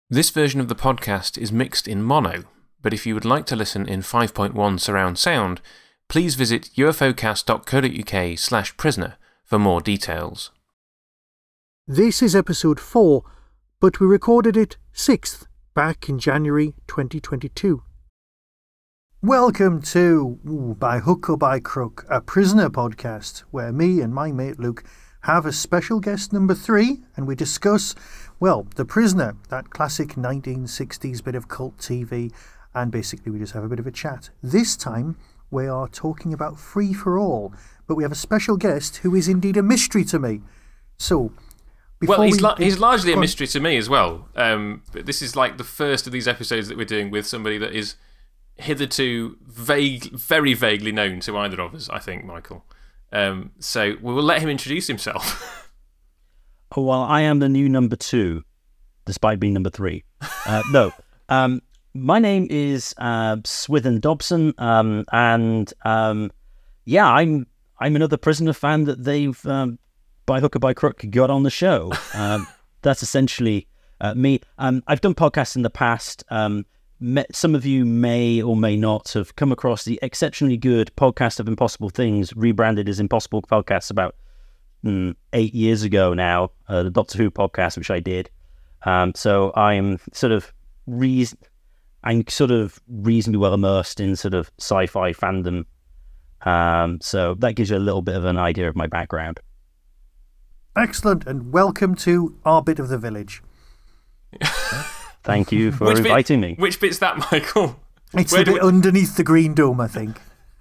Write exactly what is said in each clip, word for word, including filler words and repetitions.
This version of the podcast is mixed in mono, but if you would like to listen in five point one surround sound, please visit ufocast.co.uk slash prisoner for more details. This is episode four, but we recorded it sixth, back in January twenty twenty-two. Welcome to ooh, By Hook or By Crook, a prisoner podcast, where me and my mate Luke have a special guest number three, and we discuss, well, The Prisoner, that classic nineteen sixties bit of cult T V, and basically we just have a bit of a chat. This time, we are talking about Free for All, but we have a special guest who is indeed a mystery to me. So, well, he's, we, la- he's largely a mystery to me as well. Um, but this is like the first of these episodes that we're doing with somebody that is hitherto vague, very vaguely known to either of us, I think, Michael. Um, so we will let him introduce himself. Oh, well, I am the new number two, despite being number three. Uh, no, um, my name is uh, Swithin Dobson, um, and um, yeah, I'm I'm another Prisoner fan that they've, um, by hook or by crook, got on the show. Um, that's essentially uh, me. Um, I've done podcasts in the past. Um, Met, some of you may or may not have come across the exceptionally good Podcast of Impossible Things, rebranded as Impossible Podcasts about mm, eight years ago now, uh, the Doctor Who podcast, which I did. Um, so I'm sort of reason, I'm sort of reasonably well immersed in sort of sci-fi fandom. Um, so that gives you a little bit of an idea of my background. Excellent, and welcome to our bit of the village. Thank you for which inviting bit, me. Which bit's that, Michael? It's Where the bit we... underneath the green dome, I think.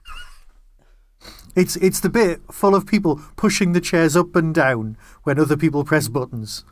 It's it's the bit full of people pushing the chairs up and down when other people press buttons.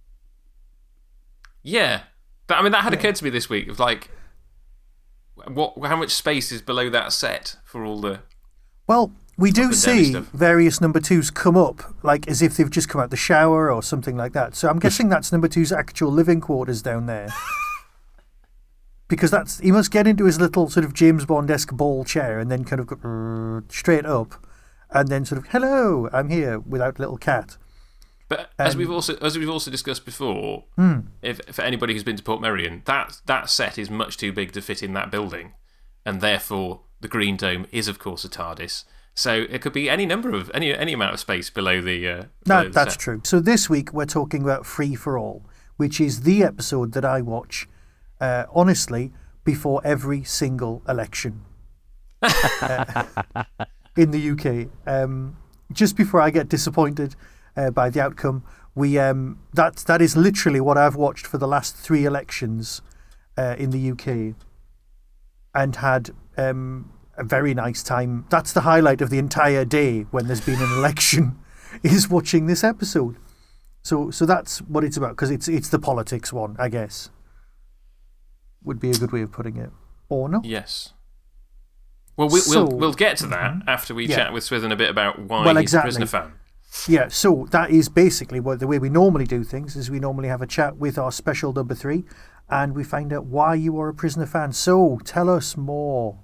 Yeah. But, I mean, that had yeah. occurred to me this week. Of like, what? How much space is below that set for all the... Well, we do see stuff. various number twos come up, like as if they've just come out the shower or something like that. So I'm guessing that's number two's actual living quarters down there. Because that's he must get into his little sort of James Bond-esque ball chair and then kind of go straight up and then sort of, hello, I'm here, without little cat. But as Um, we've also as we've also discussed before, hmm. if for anybody who's been to Portmeirion, that that set is much too big to fit in that building, and therefore the Green Dome is of course a TARDIS. So it could be any number of any any amount of space below the. Uh, below that, the that's set. true. So this week we're talking about Free for All, which is the episode that I watch, uh, honestly, before every single election uh, in the U K. Um, just before I get disappointed uh, by the outcome, we um, that that is literally what I've watched for the last three elections uh, in the U K, and had. Um, A very nice time. That's the highlight of the entire day when there's been an election, is watching this episode. So, so that's what it's about, because it's it's the politics one, I guess. Would be a good way of putting it, or no? Yes. Well, we, so, we'll we'll get to that mm-hmm. after we yeah. chat with Swithin a bit about why well, he's exactly. a Prisoner fan. Yeah. So that is basically what the way we normally do things is we normally have a chat with our special number three, and we find out why you are a Prisoner fan. So tell us more.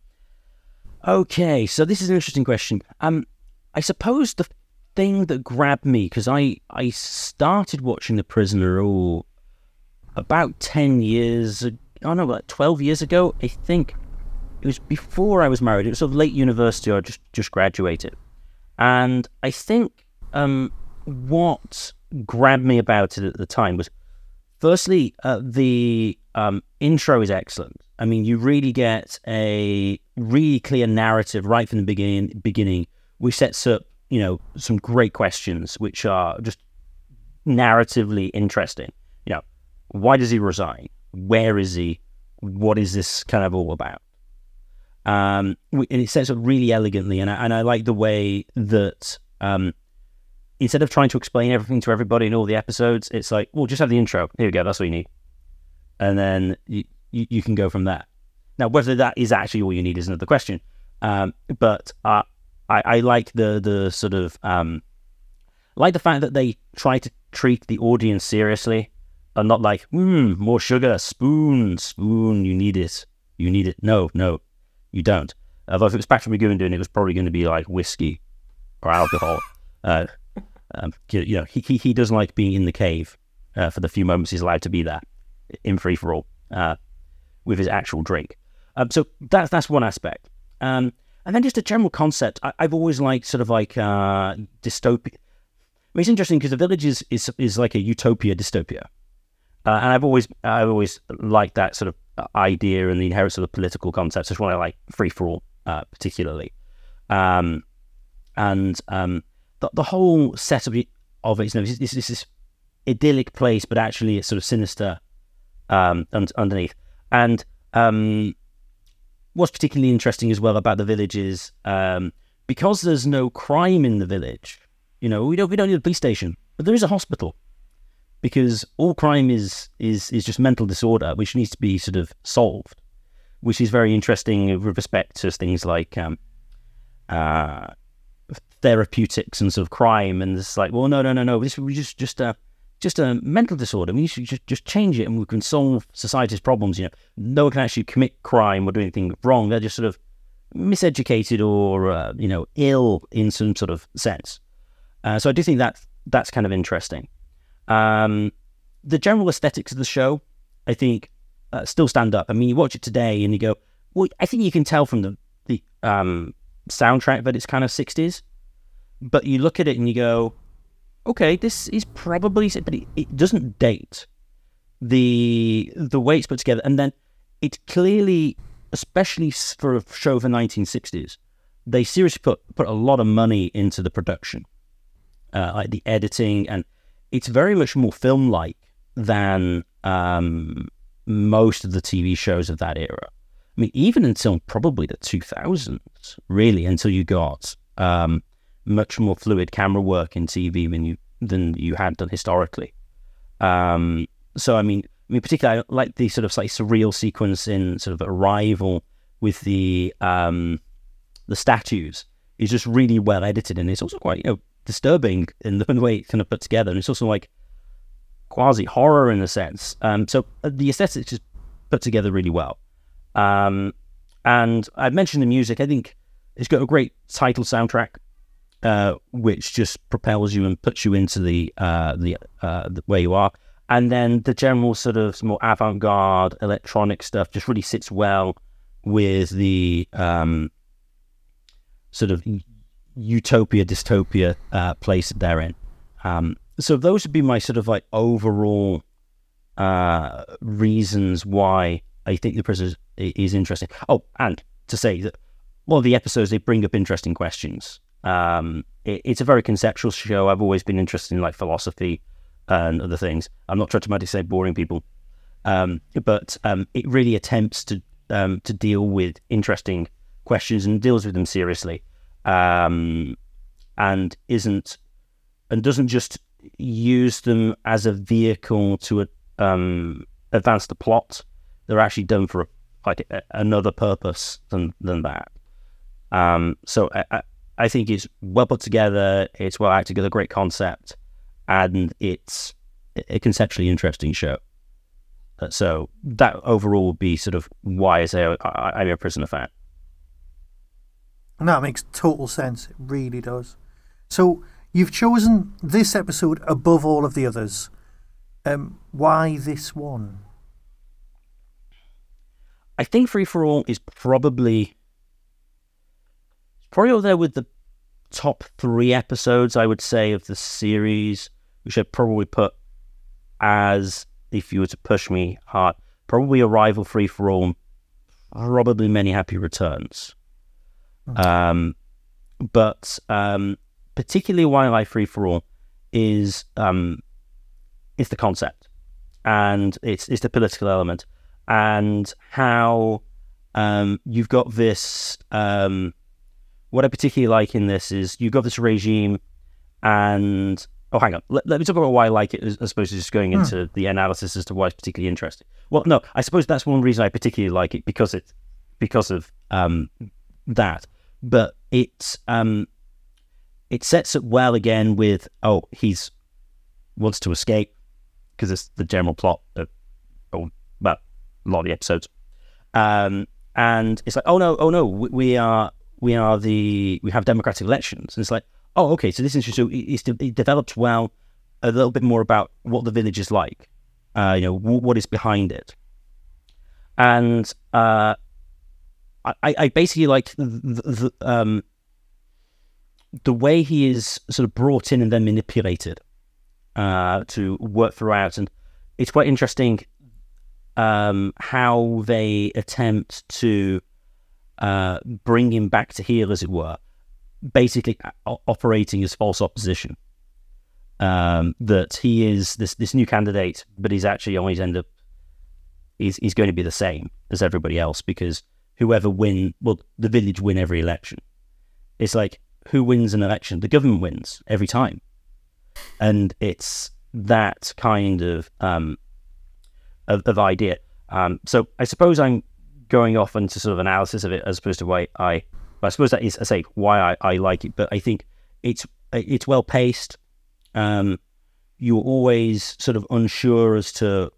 Okay, so this is an interesting question. Um, I suppose the thing that grabbed me, because I, I started watching The Prisoner oh, about ten years, oh no, about twelve years ago, I think. It was before I was married. It was sort of late university, or just, just graduated. And I think um, what grabbed me about it at the time was, firstly, uh, the um, intro is excellent. I mean, you really get a really clear narrative right from the beginning, beginning, which sets up, you know, some great questions, which are just narratively interesting. You know, why does he resign? Where is he? What is this kind of all about? Um, and it sets up really elegantly, and I, and I like the way that um, instead of trying to explain everything to everybody in all the episodes, it's like, well, just have the intro. Here we go. That's all you need. And then you, you, you can go from there. Now, whether that is actually all you need is another question. Um, but uh, I, I like the the sort of um, like the fact that they try to treat the audience seriously and not like, hmm, more sugar, spoon, spoon. You need it. You need it. No, no, you don't. Although if it was Patrick McGowan doing it, it was probably going to be like whiskey or alcohol. uh, um, you know, he, he he doesn't like being in the cave uh, for the few moments he's allowed to be there. in Free for All uh, with his actual drink. Um, so that's that's one aspect. Um, and then just a general concept. I, I've always liked sort of like uh, dystopia. I mean, it's interesting because The Village is, is is like a utopia dystopia, uh, and I've always I've always liked that sort of idea and the inherent sort of political concepts. That's why I like Free for All uh, particularly. Um, and um, the, the whole setup of it, you know, this, this, this idyllic place, but actually it's sort of sinister um, un- underneath. And um, what's particularly interesting as well about The Village is um, because there's no crime in the village, you know, we don't we don't need a police station, but there is a hospital because all crime is is is just mental disorder, which needs to be sort of solved, which is very interesting with respect to things like um, uh, therapeutics and sort of crime. And it's like, well, no, no, no, no, this is just just a just a mental disorder. We should just just change it, and we can solve society's problems. You know, no one can actually commit crime or do anything wrong. They're just sort of miseducated or uh, you know, ill in some sort of sense. Uh, so I do think that that's kind of interesting. Um, the general aesthetics of the show, I think, uh, still stand up. I mean, you watch it today and you go, well, I think you can tell from the the um, soundtrack that it's kind of sixties. But you look at it and you go, okay, this is probably, but it, it doesn't date the the way it's put together. And then it clearly, especially for a show of the nineteen sixties, they seriously put, put a lot of money into the production, uh, like the editing, and it's very much more film-like than um, most of the T V shows of that era. I mean, even until probably the two thousands, really, until you got um, much more fluid camera work in T V than you than you had done historically. Um, so, I mean, I mean, particularly, I like the sort of like surreal sequence in sort of Arrival with the um, the statues is just really well edited, and it's also quite, you know, disturbing in the, in the way it's kind of put together, and it's also like quasi horror in a sense. Um, so the aesthetics is put together really well. Um, and I mentioned the music. I think it's got a great title soundtrack, uh, which just propels you and puts you into the uh, the, uh, the where you are. And then the general sort of more avant-garde electronic stuff just really sits well with the um, sort of utopia, dystopia uh, place that they're in. Um, so those would be my sort of like overall uh, reasons why I think The Prisoners is interesting. Oh, and to say that one of the episodes, they bring up interesting questions. Um, it, it's a very conceptual show. I've always been interested in like philosophy and other things. I'm not trying to automatically say boring people, um, but um, it really attempts to um, to deal with interesting questions and deals with them seriously, um, and isn't and doesn't just use them as a vehicle to um, advance the plot. They're actually done for like a, another purpose than than that. Um, so I, I, I think it's well put together. It's well acted, got a great concept, and it's a conceptually interesting show. Uh, so that overall would be sort of why I say I, I, I'm a Prisoner fan. No, it makes total sense. It really does. So you've chosen this episode above all of the others. Um, why this one? I think Free for All is probably probably up there with the top three episodes, I would say, of the series, which I'd probably put as, if you were to push me hard, probably Arrival, Free for All, probably Many Happy Returns. Mm-hmm. Um, but um, particularly why I like Free for All is um, it's the concept, and it's it's the political element, and how um, you've got this. Um, what I particularly like in this is you've got this regime, and oh, hang on, let, let me talk about why I like it, as, as opposed to just going into hmm. the analysis as to why it's particularly interesting. Well, no, I suppose that's one reason I particularly like it, because it because of um, that. But it's um, it sets up well again with oh, he's wants to escape, because it's the general plot of oh, well, a lot of the episodes, um, and it's like oh no, oh no, we, we are we are the we have democratic elections, and it's like oh okay, so this is so it's, it developed well a little bit more about what the village is like, Uh, you know, w- what is behind it. And uh, I, I basically like the, the, um, the way he is sort of brought in and then manipulated uh, to work throughout. And it's quite interesting um, how they attempt to uh, bring him back to heel, as it were, basically o- operating as false opposition. Um, that he is this this new candidate, but he's actually always end up he's he's going to be the same as everybody else, because whoever win, well, the village win every election. It's like, who wins an election? The government wins every time, and it's that kind of um of, of idea. Um, so I suppose I'm going off into sort of analysis of it as opposed to why I. I suppose that is, I say, why I, I like it. But I think it's it's well paced. Um, you're always sort of unsure as to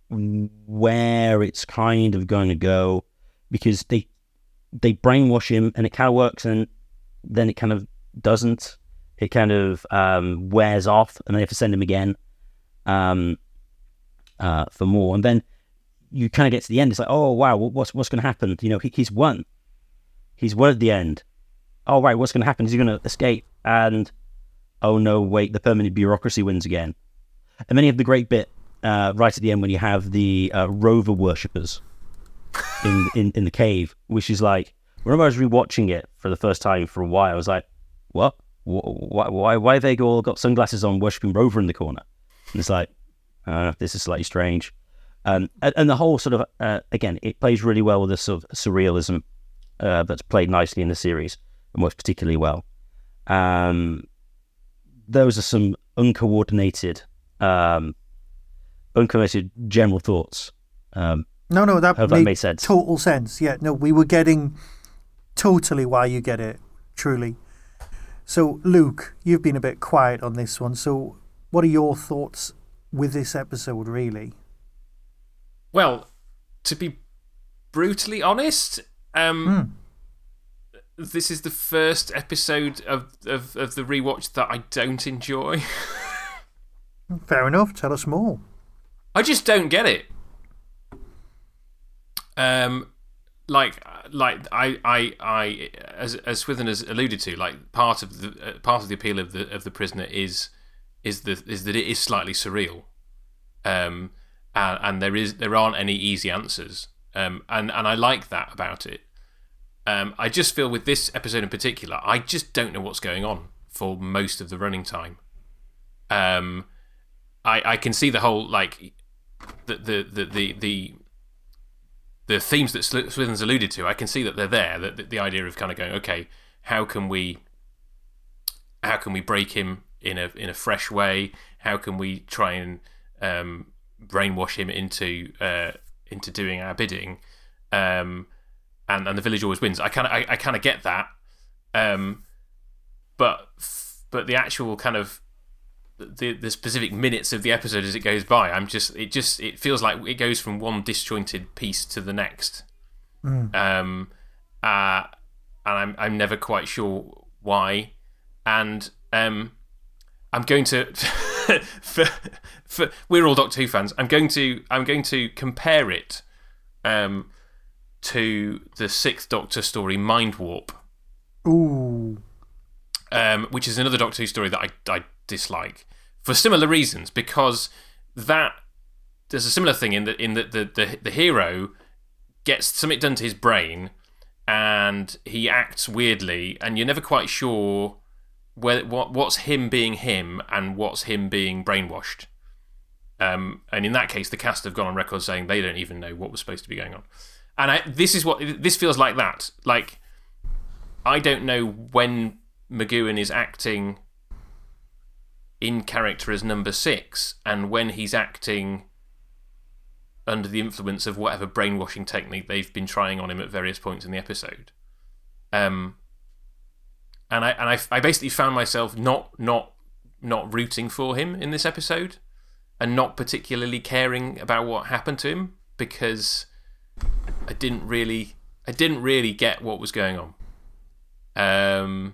where it's kind of going to go, because they they brainwash him and it kind of works, and then it kind of doesn't. It kind of um, wears off, and they have to send him again um, uh, for more. And then you kind of get to the end. It's like, oh wow, what's what's going to happen? You know, he, he's won. He's won at the end. Oh right, what's going to happen? Is he going to escape? And oh no, wait, the permanent bureaucracy wins again. And then you have the great bit uh, right at the end when you have the uh, rover worshippers in, in, in the cave, which is like, whenever I was rewatching it for the first time for a while, I was like, what? Why, why, why have they all got sunglasses on worshipping Rover in the corner? And it's like, uh, this is slightly strange. Um, and, and the whole sort of, uh, again, it plays really well with this sort of surrealism uh, that's played nicely in the series and works particularly well. Um, those are some uncoordinated, um, uncoordinated general thoughts. Um, no, no, that, hope made, that made sense. Total sense. Yeah, no, we were getting totally why you get it, truly. So, Luke, you've been a bit quiet on this one. So, what are your thoughts with this episode, really? Well, to be brutally honest, um, mm. this is the first episode of, of, of the rewatch that I don't enjoy. Fair enough. Tell us more. I just don't get it. Um, like, like I, I, I, as as Swithin has alluded to, like part of the uh, part of the appeal of the of the Prisoner is is the is that it is slightly surreal, um, and, and there is there aren't any easy answers, um, and and I like that about it. Um, I just feel with this episode in particular, I just don't know what's going on for most of the running time. Um, I I can see the whole like the the the the. the The themes that Swithin's alluded to, I can see that they're there. That the, the idea of kind of going, okay, how can we, how can we break him in a in a fresh way? How can we try and um, brainwash him into uh, into doing our bidding? Um, and and the village always wins. I kind of I, I kind of get that, um, but but the actual kind of the the specific minutes of the episode as it goes by, I'm just it just it feels like it goes from one disjointed piece to the next, mm. um, uh, and I'm I'm never quite sure why, and um, I'm going to for, for we're all Doctor Who fans. I'm going to I'm going to compare it, um, to the Sixth Doctor story Mind Warp. Ooh. Um, which is another Doctor Who story that I, I dislike for similar reasons, because that there's a similar thing in that in that the, the the hero gets something done to his brain and he acts weirdly, and you're never quite sure where what what's him being him and what's him being brainwashed. Um, and in that case, the cast have gone on record saying they don't even know what was supposed to be going on. And I, this is what this feels like. That like I don't know when McGowan is acting in character as number six and when he's acting under the influence of whatever brainwashing technique they've been trying on him at various points in the episode. Um, and I and I, I basically found myself not not not rooting for him in this episode, and not particularly caring about what happened to him, because I didn't really I didn't really get what was going on. Um.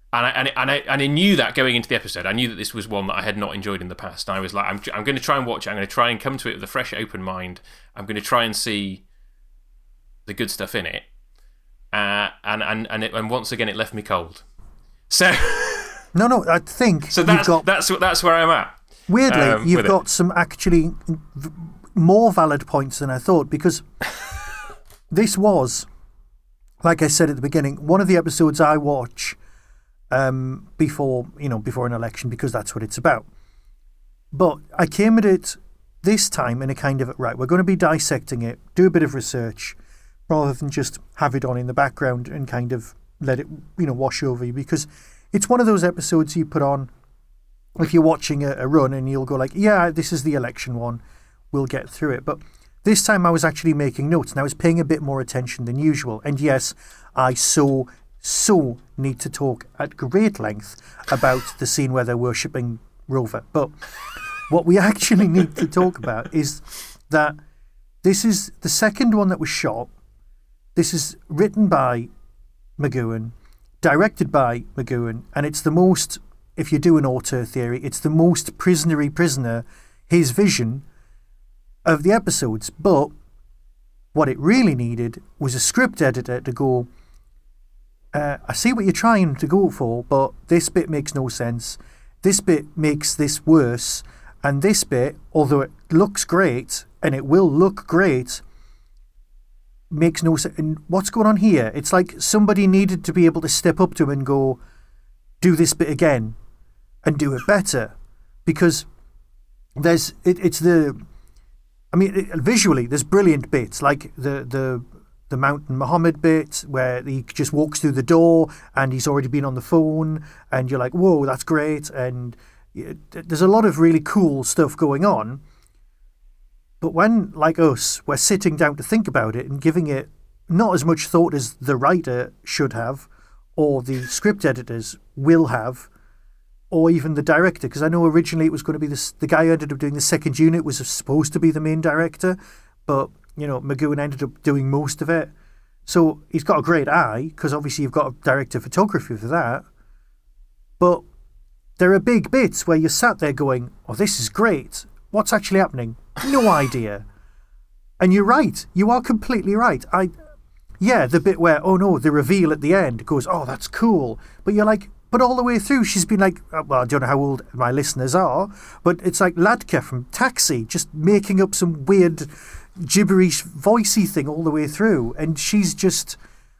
And I, and, I, and, I, and I knew that going into the episode. I knew that this was one that I had not enjoyed in the past. And I was like, I'm, I'm going to try and watch it. I'm going to try and come to it with a fresh, open mind. I'm going to try and see the good stuff in it. Uh, and and and, it, and once again, it left me cold. So no, no, I think so. That's you've got, that's that's where I'm at. Weirdly, um, you've got it. some actually v- more valid points than I thought, because this was, like I said at the beginning, one of the episodes I watch. Um, before you know, before an election, because that's what it's about. But I came at it this time in a kind of right. We're going to be dissecting it, do a bit of research, rather than just have it on in the background and kind of let it, you know, wash over you. Because it's one of those episodes you put on if you're watching a, a run and you'll go like, yeah, this is the election one. We'll get through it. But this time I was actually making notes and I was paying a bit more attention than usual. And yes, I saw. So need to talk at great length about the scene where they're worshipping Rover. But what we actually need to talk about is that this is the second one that was shot. This is written by McGoohan, directed by McGoohan, and it's the most, if you do an auteur theory, it's the most prisonery prisoner, his vision of the episodes. But what it really needed was a script editor to go, Uh, I see what you're trying to go for, but this bit makes no sense. This bit makes this worse. And this bit, although it looks great, and it will look great, makes no sense. And what's going on here? It's like somebody needed to be able to step up to him and go, do this bit again and do it better. Because there's, it, it's the, I mean, it, visually, there's brilliant bits, like the, the, the Mountain Muhammad bit where he just walks through the door and he's already been on the phone and you're like, whoa, that's great. And there's a lot of really cool stuff going on. But when, like us, we're sitting down to think about it and giving it not as much thought as the writer should have or the script editors will have, or even the director, because I know originally it was going to be this, the guy who ended up doing the second unit was supposed to be the main director, but you know, McGoohan ended up doing most of it. So he's got a great eye, because obviously you've got a director of photography for that. But there are big bits where you're sat there going, oh, this is great. What's actually happening? No idea. And you're right. You are completely right. I, yeah, the bit where, oh no, the reveal at the end goes, oh, that's cool. But you're like, but all the way through, she's been like, well, I don't know how old my listeners are, but it's like Ladka from Taxi, just making up some weird gibberish voicey thing all the way through, and she's just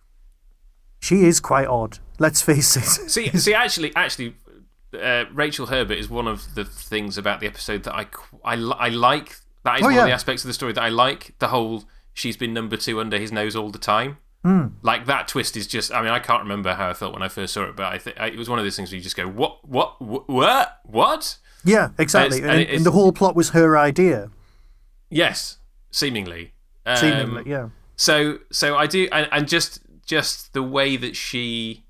she is quite odd, let's face it. see see actually actually uh, Rachel Herbert is one of the things about the episode that I, I, I like. That is oh, one yeah. of the aspects of the story that I like. The whole she's been number two under his nose all the time. Mm. Like that twist is just, I mean, I can't remember how I felt when I first saw it, but I think it was one of those things where you just go, what what what what yeah, exactly. And, and, and the whole plot was her idea. Yes. Seemingly, um, seemingly, yeah. So, so I do, and, and just just the way that she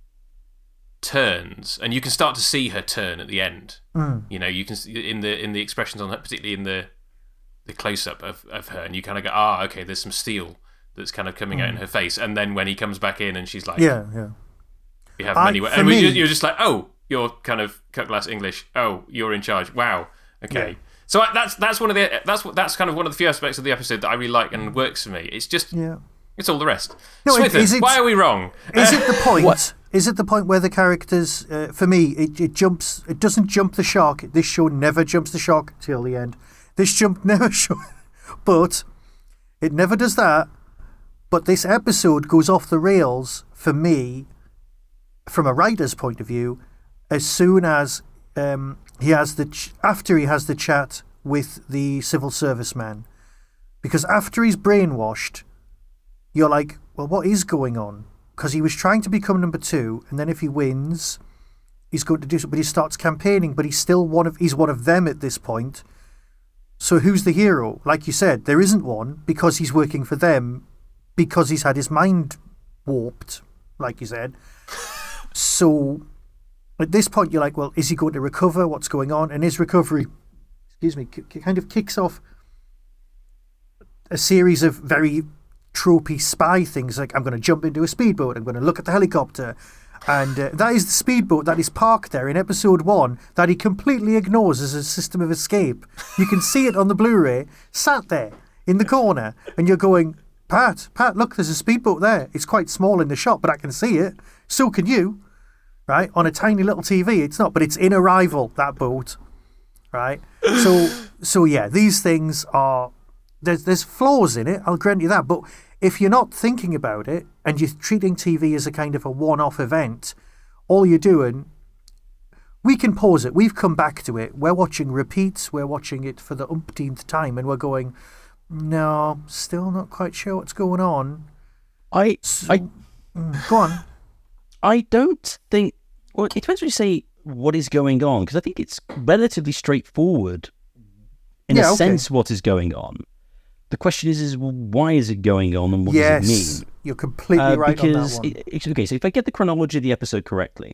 turns, and you can start to see her turn at the end. Mm. You know, you can see in the in the expressions on her, particularly in the the close up of, of her, and you kind of go, ah, okay, there's some steel that's kind of coming mm. out in her face, and then when he comes back in, and she's like, yeah, yeah, we have I, many, and me, you're just like, oh, you're kind of cut glass English. Oh, you're in charge. Wow, okay. Yeah. So that's that's one of the that's that's kind of one of the few aspects of the episode that I really like and works for me. It's just yeah. It's all the rest. No, Swithin, is it, why are we wrong? Is it the point? Is it the point where the characters, uh, for me, it, it jumps? It doesn't jump the shark. This show never jumps the shark till the end. This jump never, show, but it never does that. But this episode goes off the rails for me, from a writer's point of view, as soon as. Um, He has the ch- after he has the chat with the civil service man, because after he's brainwashed, you're like, well, what is going on? Because he was trying to become number two, and then if he wins, he's going to do something. But he starts campaigning, but he's still one of he's one of them at this point. So who's the hero? Like you said, there isn't one, because he's working for them, because he's had his mind warped, like you said. So. At this point, you're like, well, is he going to recover? What's going on? And his recovery, excuse me, k- kind of kicks off a series of very tropey spy things. Like, I'm going to jump into a speedboat. I'm going to look at the helicopter. And uh, that is the speedboat that is parked there in episode one that he completely ignores as a system of escape. You can see it on the Blu-ray, sat there in the corner, and you're going, Pat, Pat, look, there's a speedboat there. It's quite small in the shot, but I can see it. So can you, right? On a tiny little T V, it's not, but it's in Arrival, that boat, right? So, so yeah, these things are, there's, there's flaws in it, I'll grant you that, but if you're not thinking about it and you're treating T V as a kind of a one-off event, all you're doing, we can pause it. We've come back to it. We're watching repeats. We're watching it for the umpteenth time, and we're going, no, still not quite sure what's going on. I, So- I, Mm, go on. I don't think. Well, it depends when you say what is going on, because I think it's relatively straightforward in Yeah, a okay. sense what is going on. The question is, is well, why is it going on, and what Yes, does it mean? you're completely Uh, right on that because one. it- it's- okay, so if I get the chronology of the episode correctly,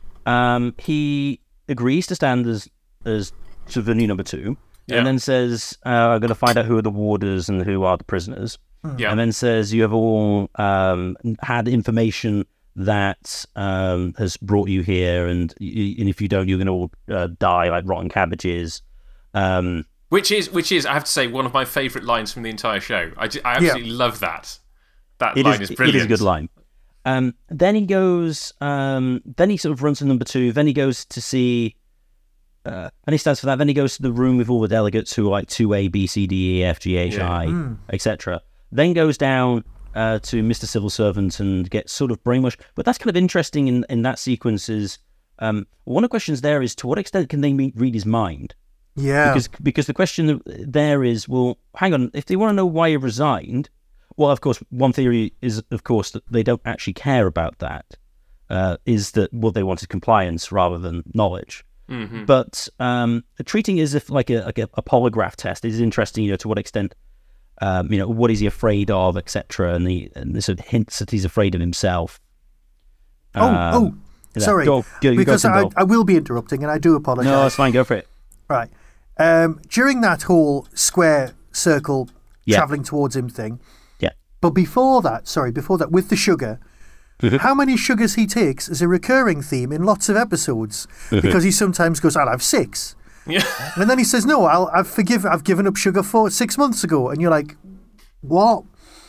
um, he agrees to stand as as sort of the new number two, Yeah. and then says, uh, "I'm going to find out who are the warders and who are the prisoners." Yeah. And then says, "You have all um, had information that um, has brought you here, and y- and if you don't, you're going to all uh, die like rotten cabbages." Um, Which is, which is, I have to say, one of my favourite lines from the entire show. I, ju- I absolutely love that. That It line is, is, brilliant. It is a good line. Um, then he goes. Um, then he sort of runs to number two. Then he goes to see. Uh, and he stands for that. Then he goes to the room with all the delegates who are like two A, B, C, D, E, F, G, H, Yeah. I, et cetera. Then goes down uh, to Mister Civil Servant and gets sort of brainwashed. But that's kind of interesting in, in that sequence. Is um, one of the questions there is to what extent can they me- read his mind? Yeah. Because because the question there is, well, hang on, if they want to know why he resigned, well, of course, one theory is, of course, that they don't actually care about that. Uh, is that what they wanted compliance rather than knowledge. Mm-hmm. But um, treating it as if like a like a, a polygraph test is interesting. You know, to what extent, um, you know, what is he afraid of, et cetera. And the and the sort of hints that he's afraid of himself. Oh, Um, oh, yeah, sorry. go- go- you go, because Tim, I, go. I will be interrupting, and I do apologise. No, it's fine. Go for it. Right. Um, during that whole square circle Yeah. travelling towards him thing, Yeah. but before that, sorry, before that, with the sugar, Mhm. how many sugars he takes is a recurring theme in lots of episodes, because he sometimes goes, I'll have six. Yeah. And then he says, no, I'll, I've forgive, I've given up sugar for six months ago. And you're like, what?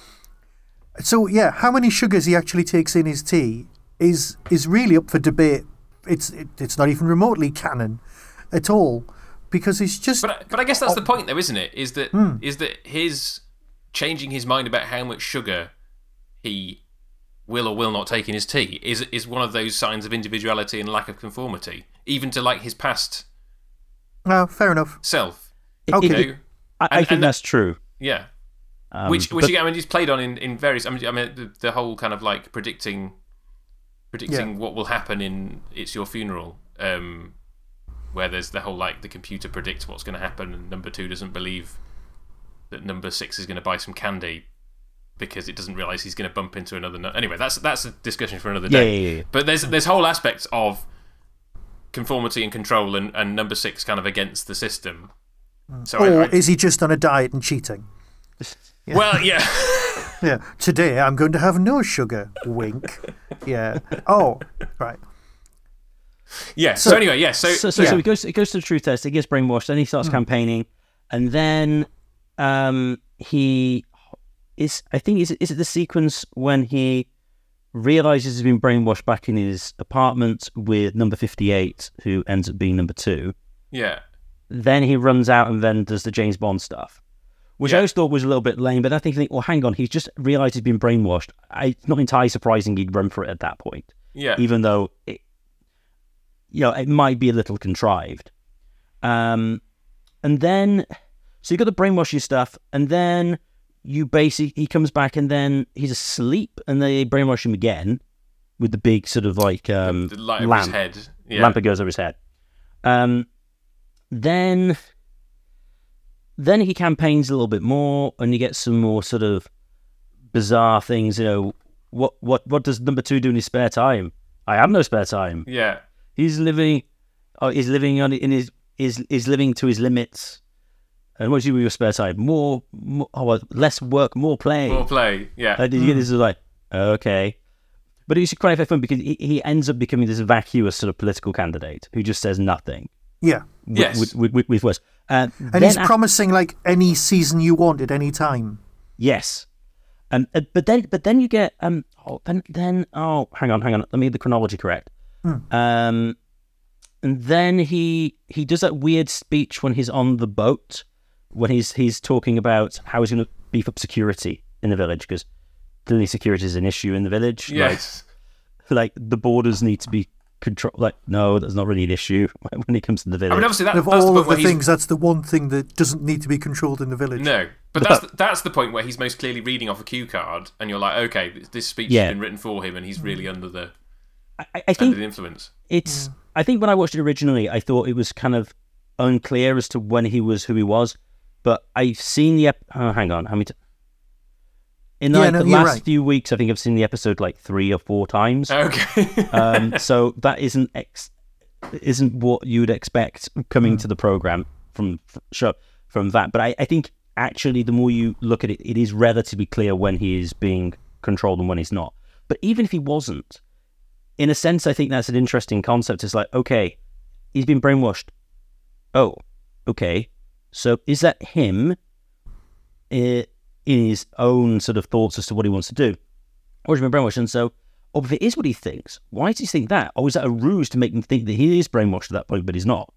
So, yeah, how many sugars he actually takes in his tea is is really up for debate. It's it, it's not even remotely canon at all, because it's just... But but I guess that's the point, though, isn't it? Is that Hmm. is that his changing his mind about how much sugar he will or will not take in his tea is is one of those signs of individuality and lack of conformity, even to like his past No, fair enough. self. Okay. You know? I, I And- think and- that's true. Yeah. Um, which which but- again, I mean, he's played on in, in various. I mean, I mean the, the whole kind of like predicting predicting what will happen in It's Your Funeral, um, where there's the whole like the computer predicts what's going to happen, and number two doesn't believe that number six is going to buy some candy because it doesn't realise he's going to bump into another. Nu- anyway, that's that's a discussion for another Yeah, day. yeah, yeah, yeah. But there's there's whole aspects of conformity and control, and, and number six kind of against the system. So Or I, I, is he just on a diet and cheating? well, yeah. Yeah. Today I'm going to have no sugar. Wink. Yeah. Oh, right. Yeah. So, anyway, yeah. So, so, so, yeah. so he goes, he goes to the truth test. He gets brainwashed. Then he Hmm. starts campaigning, and then um, he is. I think is it, is it the sequence when he realizes he's been brainwashed back in his apartment with number fifty-eight, who ends up being number two. yeah. Then he runs out and then does the James Bond stuff, which I Yeah. always thought was a little bit lame. But I think, think well, hang on, he's just realized he's been brainwashed. I, it's not entirely surprising he'd run for it at that point, Yeah. even though it, you know, it might be a little contrived. Um, and then, so you got the brainwashing stuff, and then you basically, he comes back and then he's asleep, and they brainwash him again with the big sort of like um, the light over lamp, his head. Yeah. lamp that goes over his head. Um, then, then he campaigns a little bit more, and you get some more sort of bizarre things. You know, what what what does number two do in his spare time? I have no spare time. Yeah. He's living, oh, he's living on in his is is living to his limits. And what do you do with your spare time? More, more oh, well, less work, more play. More play. Yeah. And you get this is like, okay. But it's quite fun because he, he ends up becoming this vacuous sort of political candidate who just says nothing. Yeah. With, Yes. With, with, with, with words. Uh, And then he's after- promising like any season you want at any time. Yes. Um, uh, but then, but then you get um. Oh, then, then oh, hang on, hang on. Let me get the chronology correct. Hmm. Um, and then he he does that weird speech when he's on the boat, when he's he's talking about how he's going to beef up security in the village because clearly security is an issue in the village. Yes. Like, like the borders need to be controlled. Like, no, that's not really an issue when it comes to the village. I mean, obviously, that, Of that's the all point of where the he's... things, that's the one thing that doesn't need to be controlled in the village. No, but that's the, that's the point where he's most clearly reading off a cue card, and you're like, okay, this, this speech Yeah. has been written for him, and he's really under the I, I under think the influence. it's. I think when I watched it originally, I thought it was kind of unclear as to when he was who he was. But I've seen the. Ep- oh, hang on, how many? T- In Yeah, like no, the you're last right. few weeks, I think I've seen the episode like three or four times. Okay. um, so that isn't ex- isn't what you would expect coming to the program from f- show from that. But I, I think actually, the more you look at it, it is relatively clear when he is being controlled and when he's not. But even if he wasn't, in a sense, I think that's an interesting concept. It's like, okay, he's been brainwashed. Oh, okay. So is that him uh, in his own sort of thoughts as to what he wants to do? Or has he been brainwashed? And so, or if it is what he thinks, why does he think that? Or is that a ruse to make him think that he is brainwashed at that point, but he's not?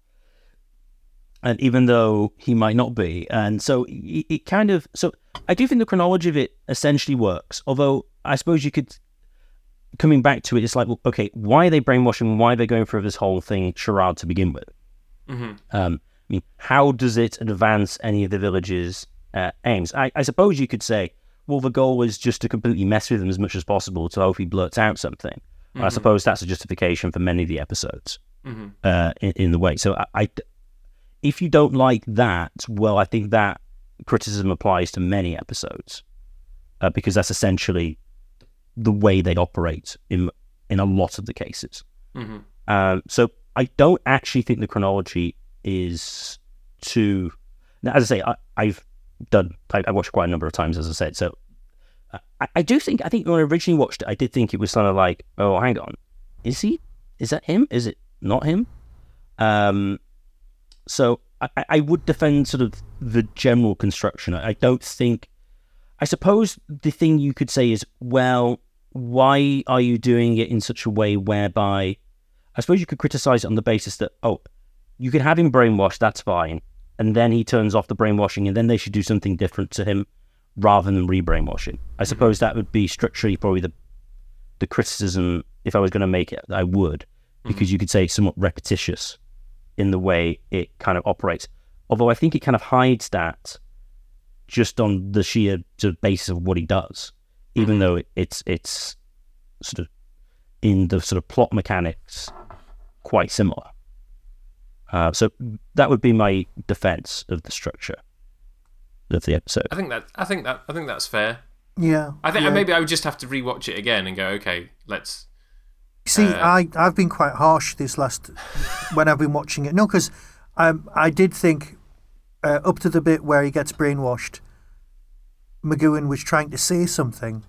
And even though he might not be. And so it, it kind of... So I do think the chronology of it essentially works. Although I suppose you could... Coming back to it, it's like, well, okay, why are they brainwashing? Why are they going through this whole thing charade to begin with? Mm-hmm. Um, I mean, how does it advance any of the village's uh, aims? I, I suppose you could say, well, the goal is just to completely mess with him as much as possible to hope he blurts out something. Mm-hmm. I suppose that's a justification for many of the episodes Mm-hmm. uh, in, in the way. So I, I, if you don't like that, well, I think that criticism applies to many episodes uh, because that's essentially the way they operate in in a lot of the cases. Mm-hmm. Um, so I don't actually think the chronology is too... Now, as I say, I, I've done... I, I watched quite a number of times, as I said. So uh, I, I do think... I think when I originally watched it, I did think it was kind of like, oh, hang on. Is he? Is that him? Is it not him? Um, so I, I would defend sort of the general construction. I, I don't think... I suppose the thing you could say is, well, why are you doing it in such a way whereby... I suppose you could criticize it on the basis that, oh, you could have him brainwashed, that's fine, and then he turns off the brainwashing, and then they should do something different to him rather than re-brainwashing. I suppose that would be structurally probably the the criticism, if I was going to make it, I would, because mm-hmm. you could say it's somewhat repetitious in the way it kind of operates. Although I think it kind of hides that just on the sheer sort of basis of what he does, even mm-hmm. though it, it's it's sort of in the sort of plot mechanics quite similar. Uh, so that would be my defense of the structure of the episode. I think that I think that I think that's fair. Yeah. I think yeah. maybe I would just have to rewatch it again and go, okay, let's. See, uh, I I've been quite harsh this last when I've been watching it. No, because um, I did think uh, up to the bit where he gets brainwashed, McGowan was trying to say something,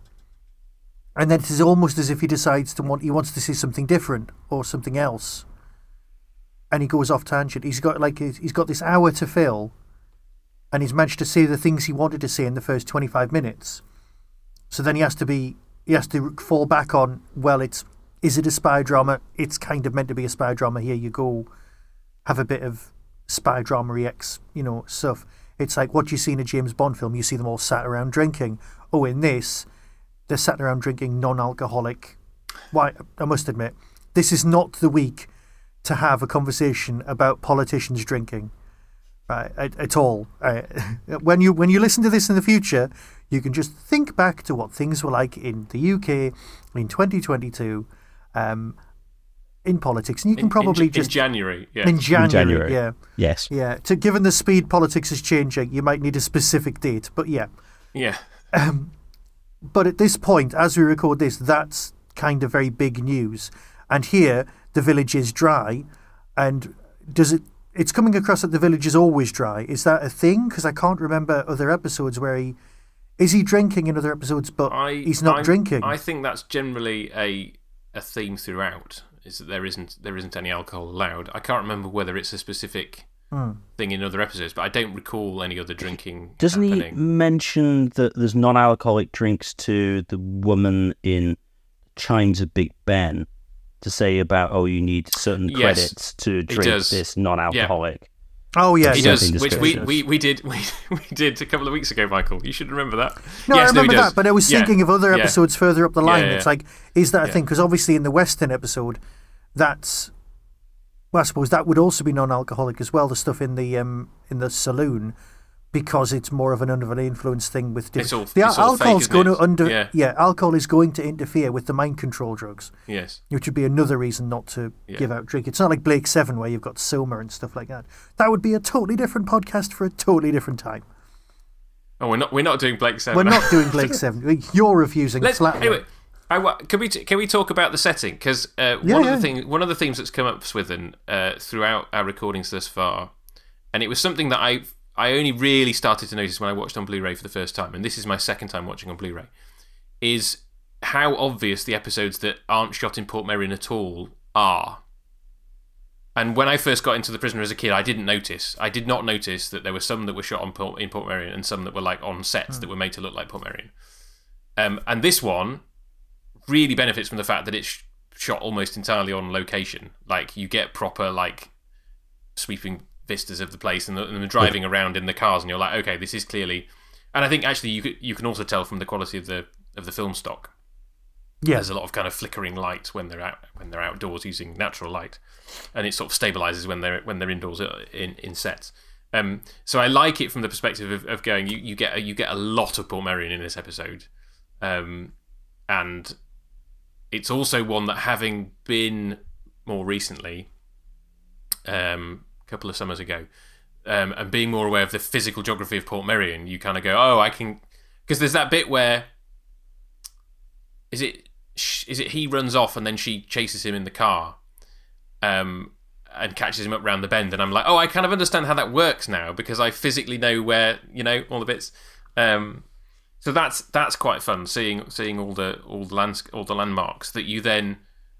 and then it is almost as if he decides to want he wants to say something different or something else, and he goes off tangent. He's got like he's got this hour to fill, and he's managed to say the things he wanted to say in the first twenty-five minutes. So then he has to be he has to fall back on, well, it's is it a spy drama? It's kind of meant to be a spy drama. Here you go, have a bit of spy drama X, you know, stuff. It's like what you see in a James Bond film. You see them all sat around drinking. Oh, in this, they're sat around drinking non-alcoholic. Why? I must admit, this is not the week to have a conversation about politicians drinking, right? At, at all. Uh, when you when you listen to this in the future, you can just think back to what things were like in the U K in twenty twenty-two. Um, in politics, and you can in, probably in, just in January, yeah. in January, In January. yeah, Yes. yeah. To given the speed politics is changing, you might need a specific date, but yeah. Yeah. Um, but at this point, as we record this, that's kind of very big news. And here, the village is dry, and does it? It's coming across that the village is always dry. Is that a thing? Because I can't remember other episodes where he Is he drinking in other episodes, but I, he's not I, drinking? I think that's generally a a theme throughout. Is that there isn't there isn't any alcohol allowed. I can't remember whether it's a specific Hmm. thing in other episodes, but I don't recall any other drinking. Doesn't happening. he mention that there's non-alcoholic drinks to the woman in Chimes of Big Ben to say about, oh, you need certain Yes, credits to drink does. this non-alcoholic? Oh, yeah. He yeah. does, Something which we, descriptive. we, we did we, we did a couple of weeks ago, Michael. You should remember that. No, yes, I remember no, he does. that, but I was Yeah. thinking of other Yeah. episodes further up the line. Yeah, yeah, It's yeah. like, is that a Yeah. thing? Because obviously in the Western episode, that's... Well, I suppose that would also be non-alcoholic as well, the stuff in the um, in the saloon, because it's more of an under the influence thing with different... It's all- the it's all fake, alcohol's isn't going it? to under... Yeah. yeah, alcohol is going to interfere with the mind control drugs, Yes. which would be another reason not to Yeah. give out drink. It's not like Blake Seven where you've got Soma and stuff like that. That would be a totally different podcast for a totally different time. Oh, we're not we're not doing Blake Seven. We're not doing Blake Seven. You're refusing Let's flatly. anyway. I, wa- can we t- can we talk about the setting? Because uh, Yeah, one yeah. of the thing one of the themes that's come up, Swithin, uh, throughout our recordings thus far, and it was something that I I only really started to notice when I watched on Blu-ray for the first time, and this is my second time watching on Blu-ray, is how obvious the episodes that aren't shot in Portmeirion at all are. And when I first got into The Prisoner as a kid, I didn't notice. I did not notice that there were some that were shot on Port- in Portmeirion and some that were like on sets that were made to look like Portmeirion. Um, and this one really benefits from the fact that it's sh- shot almost entirely on location. Like, you get proper, like, sweeping vistas of the place and the, and the driving around in the cars, and you're like, okay, this is clearly... And I think, actually, you could, you can also tell from the quality of the of the film stock. Yeah. There's a lot of kind of flickering light when they're out when they're outdoors using natural light, and it sort of stabilizes when they're when they're indoors in in sets. Um, so I like it from the perspective of, of going, you, you get a, you get a lot of Portmeirion in this episode, um, and it's also one that, having been more recently, um, a couple of summers ago, um, and being more aware of the physical geography of Portmeirion, you kind of go, oh, I can, because there's that bit where is it is it he runs off and then she chases him in the car, um, and catches him up round the bend, and I'm like, oh, I kind of understand how that works now because I physically know where, you know, all the bits. Um, so that's that's quite fun, seeing seeing all the all the lands all the landmarks that you then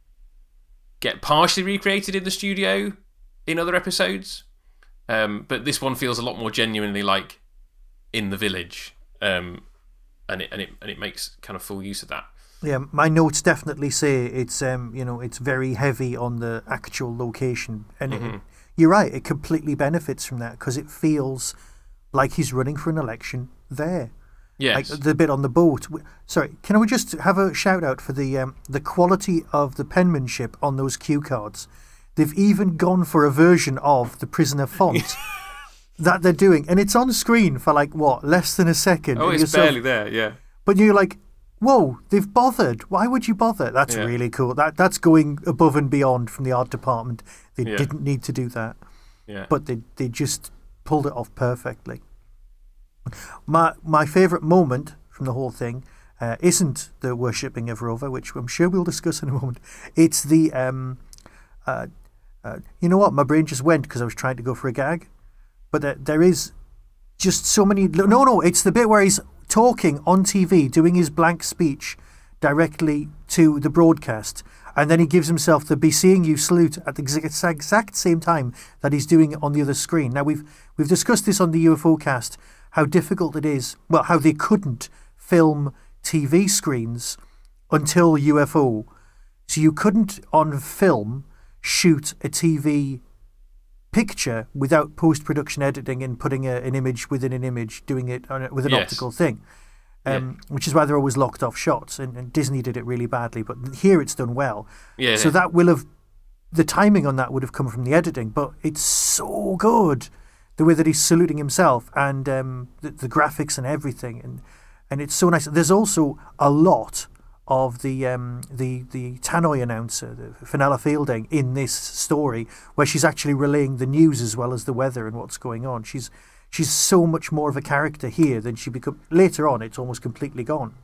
get partially recreated in the studio in other episodes. Um, but this one feels a lot more genuinely like in the village, um, and it and it and it makes kind of full use of that. Yeah, my notes definitely say it's um you know it's very heavy on the actual location, and Mm-hmm. it, you're right. It completely benefits from that because it feels like he's running for an election there. Yes. Like the bit on the boat. W- Sorry, can we just have a shout out for the um, the quality of the penmanship on those cue cards? They've even gone for a version of the Prisoner font that they're doing, and it's on screen for like what, less than a second. oh, and it's you're sort of- barely there. Yeah. But you're like, whoa, they've bothered. Why would you bother? That's Yeah. really cool. That that's going above and beyond from the art department. They Yeah. didn't need to do that, Yeah. but they they just pulled it off perfectly. My my favourite moment from the whole thing uh, isn't the worshipping of Rover, which I'm sure we'll discuss in a moment. It's the um, uh, uh, you know what? My brain just went because I was trying to go for a gag, but there, there is just so many. No, no, it's the bit where he's talking on T V, doing his blank speech directly to the broadcast, and then he gives himself the "Be seeing you" salute at the exact, exact same time that he's doing it on the other screen. Now we've we've discussed this on the U F O cast, how difficult it is. Well, how they couldn't film T V screens until U F O, so you couldn't on film shoot a T V picture without post-production editing and putting a, an image within an image, doing it on a, with an Yes. optical thing, um, which is why they're always locked off shots. And, and Disney did it really badly, but here it's done well. Yeah. So that will have, the timing on that would have come from the editing, but it's so good, the way that he's saluting himself and um, the, the graphics and everything, and and it's so nice. There's also a lot of the um, the the Tannoy announcer, the Fenella Fielding, in this story, where she's actually relaying the news as well as the weather and what's going on. She's she's so much more of a character here than she become later on. It's almost completely gone.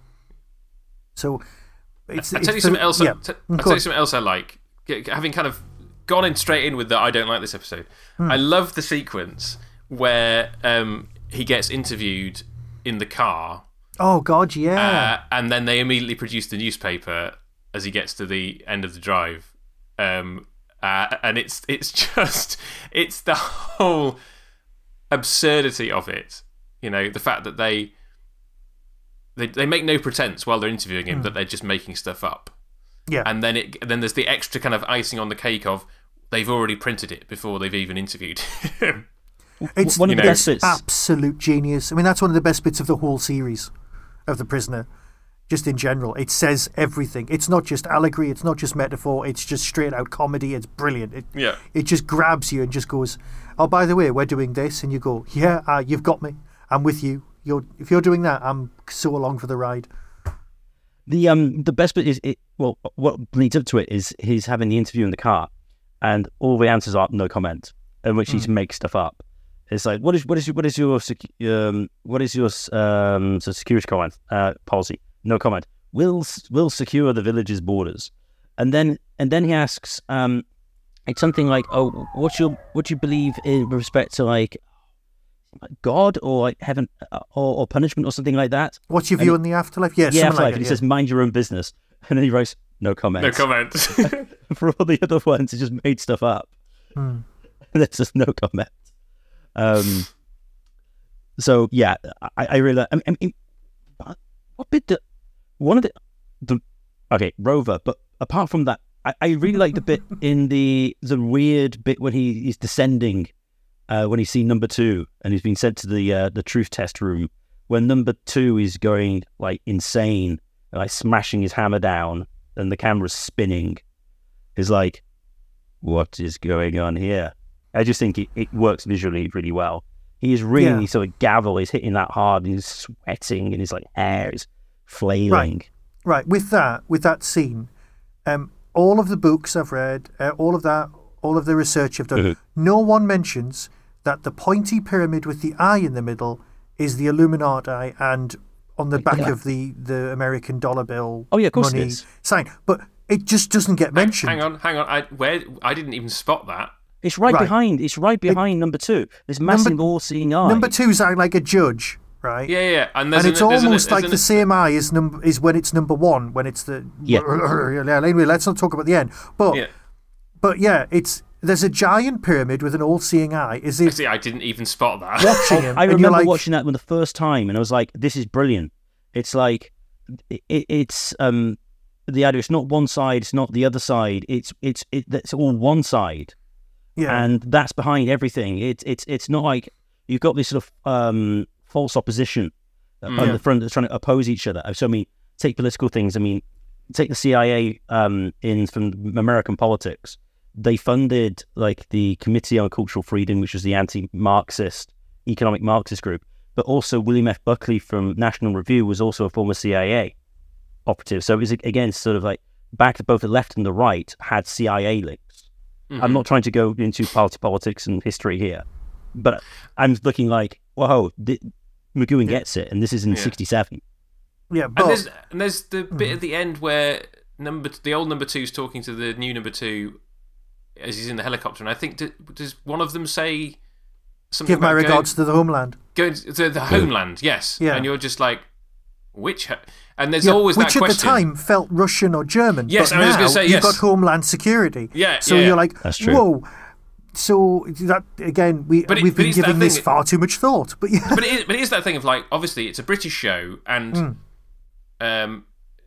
So it's. I'll tell you it's something the- else. I- Yeah. t- Mm, I'll go tell on. you something else I like. G- Having kind of gone in straight in with that, I don't like this episode. Hmm. I love the sequence where um, he gets interviewed in the car, Oh God, yeah. Uh, and then they immediately produce the newspaper as he gets to the end of the drive. Um, uh, and it's it's just it's the whole absurdity of it. You know, the fact that they they they make no pretense while they're interviewing him mm. that they're just making stuff up. Yeah. And then it then there's the extra kind of icing on the cake of they've already printed it before they've even interviewed him. It's one of the know, best bits. Absolute genius. I mean, that's one of the best bits of the whole series of The Prisoner. Just in general, it says everything. It's not just allegory. It's not just metaphor. It's just straight out comedy. It's brilliant. It, yeah. It just grabs you and just goes, "Oh, by the way, we're doing this," and you go, "Yeah, uh, you've got me. I'm with you. You're if you're doing that, I'm so along for the ride." The um the best bit is it. Well, what leads up to it is he's having the interview in the car, and all the answers are no comment, in which mm. he makes stuff up. It's like, what is what is your, what is your um what is your um so security comment uh, policy? No comment. We'll we'll secure the village's borders, and then and then he asks, um, it's something like, oh, what's your what do you believe in respect to like God or like heaven or, or punishment or something like that? What's your view on the afterlife? Yeah, yeah, afterlife. Like it, and he yeah. says, mind your own business, and then he writes, no comment. No comment. For all the other ones, he just made stuff up. Hmm. There's just no comment. Um. So yeah, I, I really. I mean, what bit? The, one of the, the okay, Rover. But apart from that, I, I really like the bit in the the weird bit when he is descending, uh, when he's seen number two and he's been sent to the uh, the truth test room. When number two is going like insane, like smashing his hammer down, and the camera's spinning. Is like, what is going on here? I just think it, it works visually really well. He is really yeah. sort of gavel. He's hitting that hard, and he's sweating, and his like hair is flailing. Right, right. With that, with that scene, um, all of the books I've read, uh, all of that, all of the research I've done, mm-hmm. no one mentions that the pointy pyramid with the eye in the middle is the Illuminati, and on the back yeah. of the, the American dollar bill. Oh yeah, of course money it is. Sign, but it just doesn't get mentioned. Hang on, hang on. I where I didn't even spot that. It's right, right. behind. It's right behind it, number two. This massive number, all-seeing eye. Number two's like a judge, right? Yeah, yeah. And, and it's an, almost an, like an, the same eye is number is when it's number one. When it's the yeah. Anyway, let's not talk about the end. But yeah. but yeah, it's there's a giant pyramid with an all-seeing eye. Is it? See, I didn't even spot that. Watching him, I and remember you're like, watching that one the first time, and I was like, "This is brilliant." It's like it, it's um the idea. It's not one side. It's not the other side. It's it's it, it's all one side. Yeah. And that's behind everything. It's it's it's not like you've got this sort of um, false opposition mm. on the front that's trying to oppose each other. So I mean, take political things. I mean, take the C I A um, in from American politics. They funded like the Committee on Cultural Freedom, which was the anti-Marxist economic Marxist group. But also William F. Buckley from National Review was also a former C I A operative. So it was again sort of like back to both the left and the right had C I A links. Mm-hmm. I'm not trying to go into party politics and history here, but I'm looking like, whoa, th- McGowan yeah. gets it, and this is in yeah. sixty-seven. Yeah, but... and there's and there's the mm. bit at the end where number the old number two's talking to the new number two as he's in the helicopter, and I think do, does one of them say something? Give my about regards going, to the homeland. Going to the homeland, yes. Yeah, and you're just like, which? Ho-? And there's yeah, always which that question. Which at the time felt Russian or German. Yes, but I was now going to say, yes. You've got Homeland Security. Yeah, So yeah, you're like, That's true. whoa. So that, again, we, but it, we've but been giving this thing, far too much thought. But yeah. But it, is, but it is that thing of like, obviously, it's a British show, and mm. um,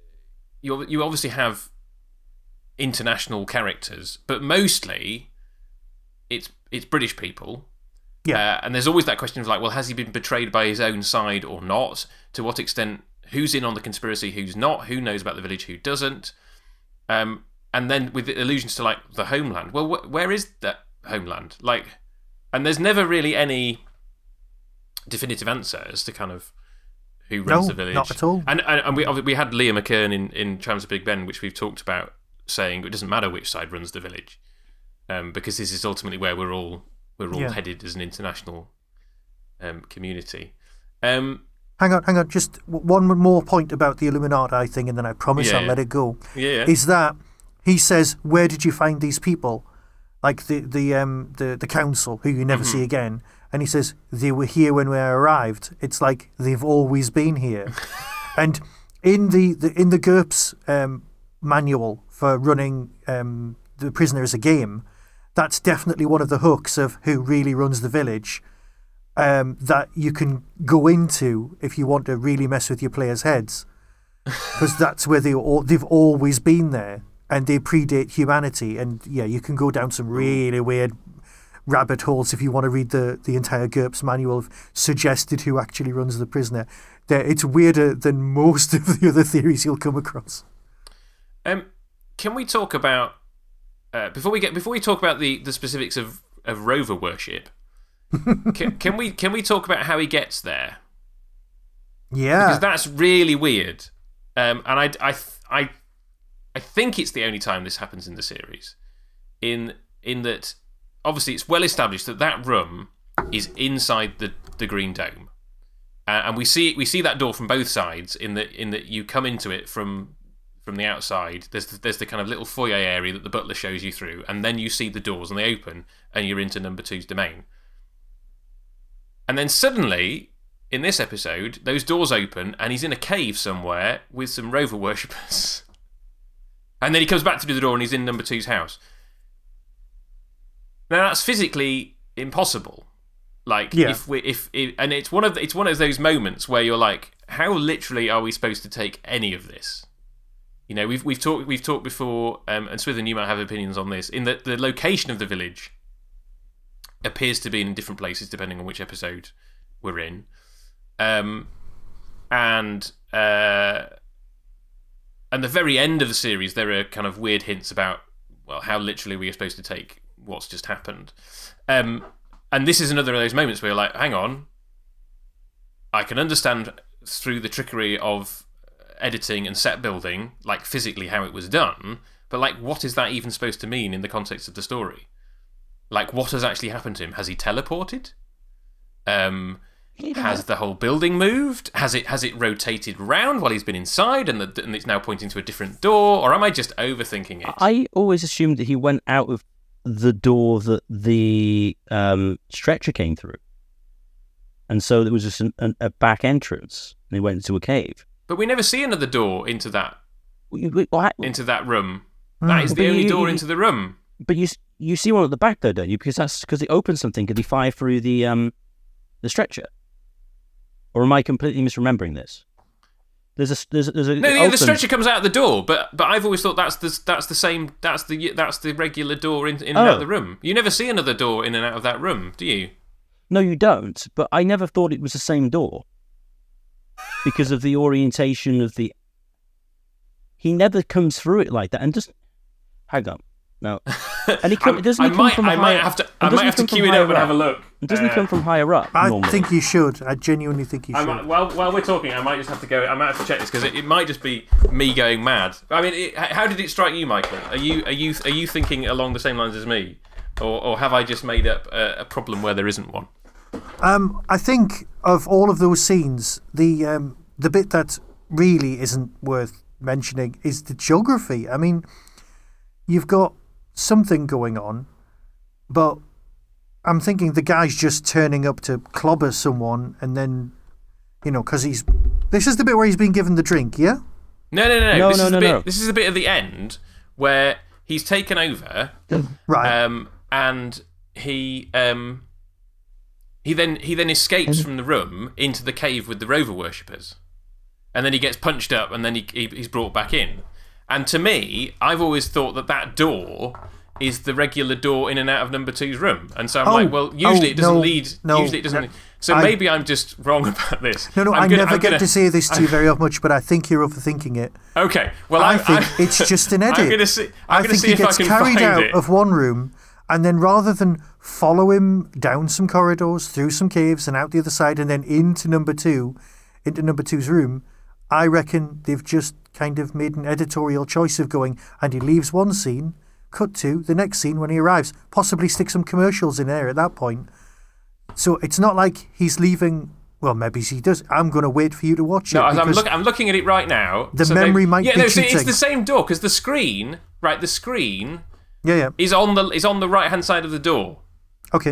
you you obviously have international characters, but mostly it's it's British people. Yeah. Uh, and there's always that question of like, well, has he been betrayed by his own side or not? To what extent? Who's in on the conspiracy? Who's not? Who knows about the village? Who doesn't? Um, and then with the allusions to like the homeland. Well, wh- where is that homeland? Like, and there's never really any definitive answer as to kind of who runs no, the village. Not at all. And and, and we we had Leah McKern in in Trams of Big Ben, which we've talked about, saying it doesn't matter which side runs the village, um, because this is ultimately where we're all we're all yeah. headed as an international um, community. Um, hang on, hang on. Just one more point about the Illuminati thing, and then I promise yeah, I'll yeah. let it go. Yeah, yeah. Is that he says, "Where did you find these people?" Like the the um the, the council who you never mm-hmm. see again, and he says, they were here when we arrived. It's like they've always been here. And in the, the in the GURPS um, manual for running um, the prisoner as a game, that's definitely one of the hooks of who really runs the village um, that you can go into if you want to really mess with your players' heads. Because that's where they all, they've always been there, and they predate humanity. And yeah, you can go down some really weird rabbit holes if you want to read the, the entire GURPS manual of suggested who actually runs the prisoner. There, it's weirder than most of the other theories you'll come across. Um, can we talk about uh, before we get before we talk about the, the specifics of, of rover worship? can, can we can we talk about how he gets there? Yeah, because that's really weird. Um, and I, I, I, I think it's the only time this happens in the series. In in that, obviously, it's well established that that room is inside the, the Green Dome, uh, and we see we see that door from both sides. In that in that you come into it from from the outside. There's the, there's the kind of little foyer area that the butler shows you through, and then you see the doors and they open, and you're into number two's domain. And then suddenly, in this episode, those doors open and he's in a cave somewhere with some rover worshippers. And then he comes back to do the door and he's in number two's house. Now that's physically impossible. Like yeah. if we if, if and it's one of the, it's one of those moments where you're like, how literally are we supposed to take any of this? You know, we've we've talked we've talked before, um, and Swithin, you might have opinions on this. In that the location of the village appears to be in different places depending on which episode we're in. Um, and uh, and the very end of the series, there are kind of weird hints about, well, how literally we are supposed to take what's just happened. Um, and this is another of those moments where you're like, hang on, I can understand through the trickery of editing and set building, like physically how it was done, but like, what is that even supposed to mean in the context of the story? Like, what has actually happened to him? Has he teleported? Um... Has the whole building moved? Has it has it rotated round while he's been inside and, the, and it's now pointing to a different door? Or am I just overthinking it? I always assumed that he went out of the door that the um, stretcher came through. And so there was just an, an, a back entrance and he went into a cave. But we never see another door into that, what? into that room. Mm. That is the only you, door you, into the room. But you you see one at the back though, don't you? Because that's because they opened something. Could he fire through the um the stretcher? Or am I completely misremembering this? There's a there's a, there's a no. Yeah, open... the stretcher comes out the door, but but I've always thought that's the that's the same that's the that's the regular door in, in and oh. out of the room. You never see another door in and out of that room, do you? No, you don't. But I never thought it was the same door because of the orientation of the. He never comes through it like that, and just hang on. No, and he come, doesn't he I come might, from I higher, might have to I might have to queue it up and have a look. And doesn't uh, he come from higher up? I normally? think you should. I genuinely think you should. Might, while, while we're talking, I might just have to go. I might have to check this because it, it might just be me going mad. I mean, it, how did it strike you, Michael? Are you are you are you thinking along the same lines as me, or or have I just made up a, a problem where there isn't one? Um, I think of all of those scenes, the um, the bit that really isn't worth mentioning is the geography. I mean, you've got something going on, but I'm thinking the guy's just turning up to clobber someone, and then, you know, because he's. This is the bit where he's been given the drink, yeah? No, no, no, no. no, this no, is no, the bit. no. This is the bit at the end where he's taken over, right? Um, and he um, he then he then escapes from the room into the cave with the rover worshippers, and then he gets punched up, and then he, he he's brought back in. And to me, I've always thought that that door is the regular door in and out of number two's room. And so I'm oh, like, well, usually oh, it doesn't no, lead. No, usually it doesn't. no, so I, maybe I'm just wrong about this. No, no, I'm I gonna, never I'm get gonna, to say this to I'm, you very much, but I think you're overthinking it. Okay, well, I I, think I, it's just an edit. I'm gonna see. I'm I gonna think see he if gets I can carried find out it. of one room, and then rather than follow him down some corridors, through some caves, and out the other side, and then into number two, into number two's room, I reckon they've just kind of made an editorial choice of going, and he leaves one scene, cut to the next scene when he arrives, possibly stick some commercials in there at that point. So it's not like he's leaving. Well, maybe he does. I'm going to wait for you to watch it. No, I'm, look, I'm looking at it right now. The so memory might yeah, be no, cheating. See, it's the same door because the screen, right? The screen yeah, yeah. is on the is on the right hand side of the door. Okay.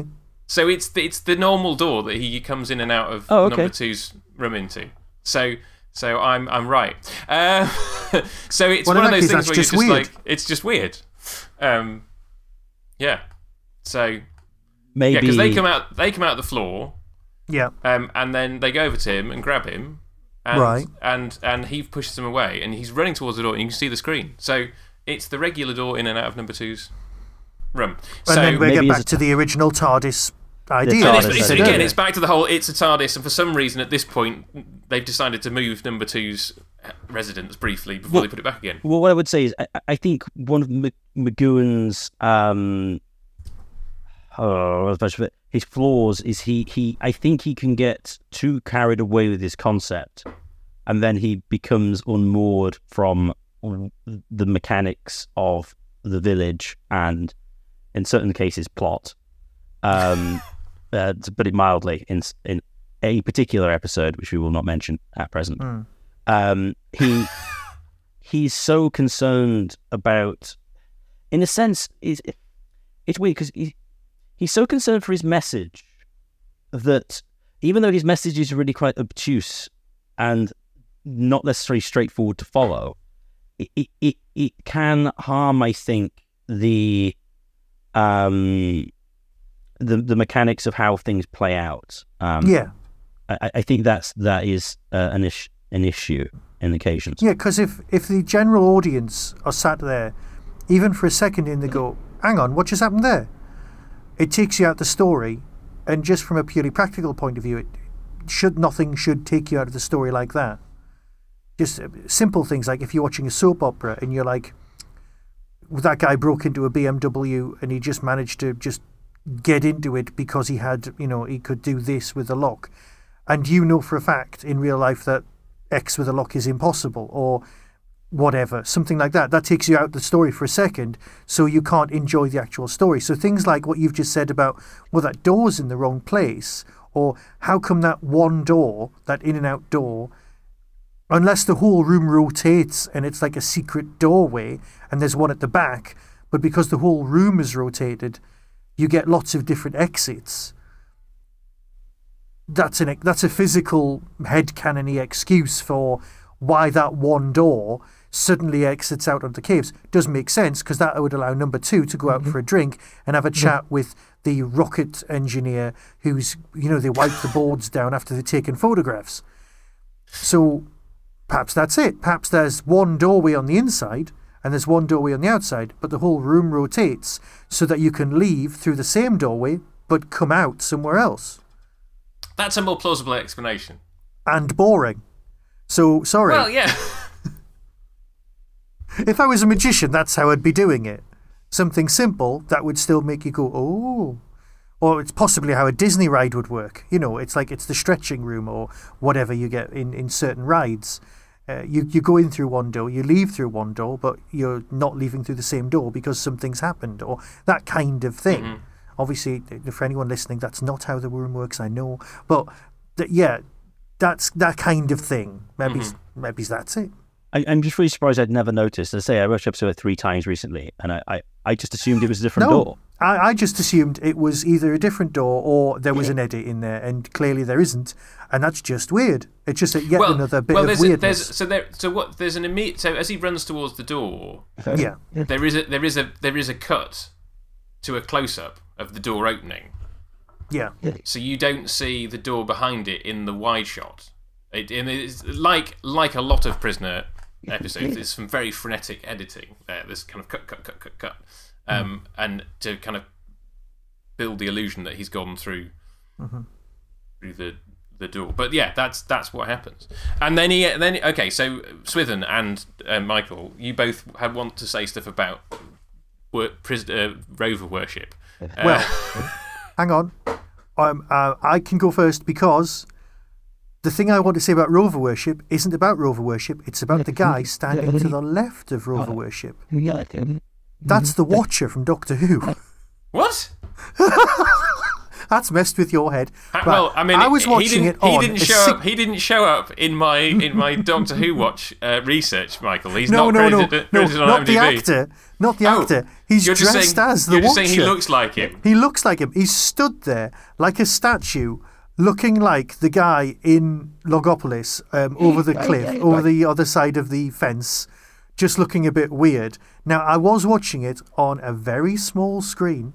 So it's the, it's the normal door that he comes in and out of Oh, okay. number two's room into. So so I'm I'm right. Uh, so it's Well, one in of that those case, things that's where just you're just weird. like it's just weird. Um, yeah. So Maybe yeah, because they come out they come out the floor, Yeah. um, and then they go over to him and grab him, and Right. and and he pushes him away, and he's running towards the door, and you can see the screen. So it's the regular door in and out of number two's room. And so then we maybe get it's back a- to the original TARDIS idea. TARDIS It's, that we it's, said again, earlier. it's back to the whole. It's a TARDIS, and for some reason, at this point, they've decided to move number two's residence briefly before Well- they put it back again. Well, what I would say is, I, I think one of Mc- McGowan's um, oh, what's the best of it? His flaws is he he. I think he can get too carried away with his concept, and then he becomes unmoored from the mechanics of the village and, in certain cases, plot. Um, uh, to put it mildly, in in a particular episode, which we will not mention at present. Mm. Um, he he's so concerned about, in a sense, is it's weird because he, he's so concerned for his message that even though his message is really quite obtuse and not necessarily straightforward to follow, it it, it, it can harm, I think, the um the the mechanics of how things play out. Um, Yeah. I, I think that's that is uh, an issue. An issue in occasions. Yeah, because if, if the general audience are sat there, even for a second, and they go, hang on, what just happened there? It takes you out the story, and just from a purely practical point of view, it should nothing should take you out of the story like that. Just uh, simple things like if you're watching a soap opera and you're like, that guy broke into a B M W and he just managed to just get into it because he had, you know, he could do this with the lock. And you know for a fact in real life that X with a lock is impossible or whatever, something like that. That takes you out the story for a second, so you can't enjoy the actual story. So things like what you've just said about, well, that door's in the wrong place, or how come that one door, that in and out door, unless the whole room rotates and it's like a secret doorway and there's one at the back, but because the whole room is rotated, you get lots of different exits. That's an that's a physical headcanon-y excuse for why that one door suddenly exits out of the caves. Doesn't make sense because that would allow number two to go out Mm-hmm. Mhm. for a drink and have a chat with the rocket engineer who's, you know, they wipe the boards down after they've taken photographs. So perhaps that's it. Perhaps there's one doorway on the inside and there's one doorway on the outside, but the whole room rotates so that you can leave through the same doorway but come out somewhere else. That's a more plausible explanation. And boring. So, sorry. Well, yeah. If I was a magician, that's how I'd be doing it. Something simple that would still make you go, oh. Or it's possibly how a Disney ride would work. You know, it's like it's the stretching room or whatever you get in, in certain rides. Uh, you, you go in through one door, you leave through one door, but you're not leaving through the same door because something's happened or that kind of thing. Mhm. Obviously, for anyone listening, that's not how the room works, I know. But, th- yeah, that's that kind of thing. Maybe, Mm-hmm. maybe that's it. I, I'm just really surprised I'd never noticed. As I say, I watched the episode three times recently, and I, I, I just assumed it was a different No. door. I, I just assumed it was either a different door or there was an edit in there, and clearly there isn't, and that's just weird. It's just a, yet well, another bit well, of there's, a, weirdness. there's so there so what there's an immediate so as he runs towards the door, Yeah, there is a there is a there is a cut to a close up of the door opening. yeah, So you don't see the door behind it in the wide shot. It, and it's like like a lot of Prisoner episodes. There's some very frenetic editing there. There's kind of cut, cut, cut, cut, cut, um, and to kind of build the illusion that he's gone through Mm-hmm. through the the door. But yeah, that's that's what happens. And then he then okay. So Swithin and uh, Michael, you both had want to say stuff about wor- pris- uh, rover worship. Uh, Well, hang on. Um, uh, I can go first because the thing I want to say about rover worship isn't about rover worship. It's about the guy standing to the left of rover worship. That's the Watcher from Doctor Who. what? that's messed with your head. Uh, Right. Well, I mean, I was he watching didn't, it on He didn't a show sick- up. He didn't show up in my in my Doctor Who watch uh, research, Michael. He's No, not no, no, credited, no, credited on not the IMDb. actor, not the Oh, actor. He's you're just dressed saying, as the You're just Watcher. saying he looks like him. He looks like him. He's stood there like a statue, looking like the guy in Logopolis um, over the cliff, over the other side of the fence, just looking a bit weird. Now, I was watching it on a very small screen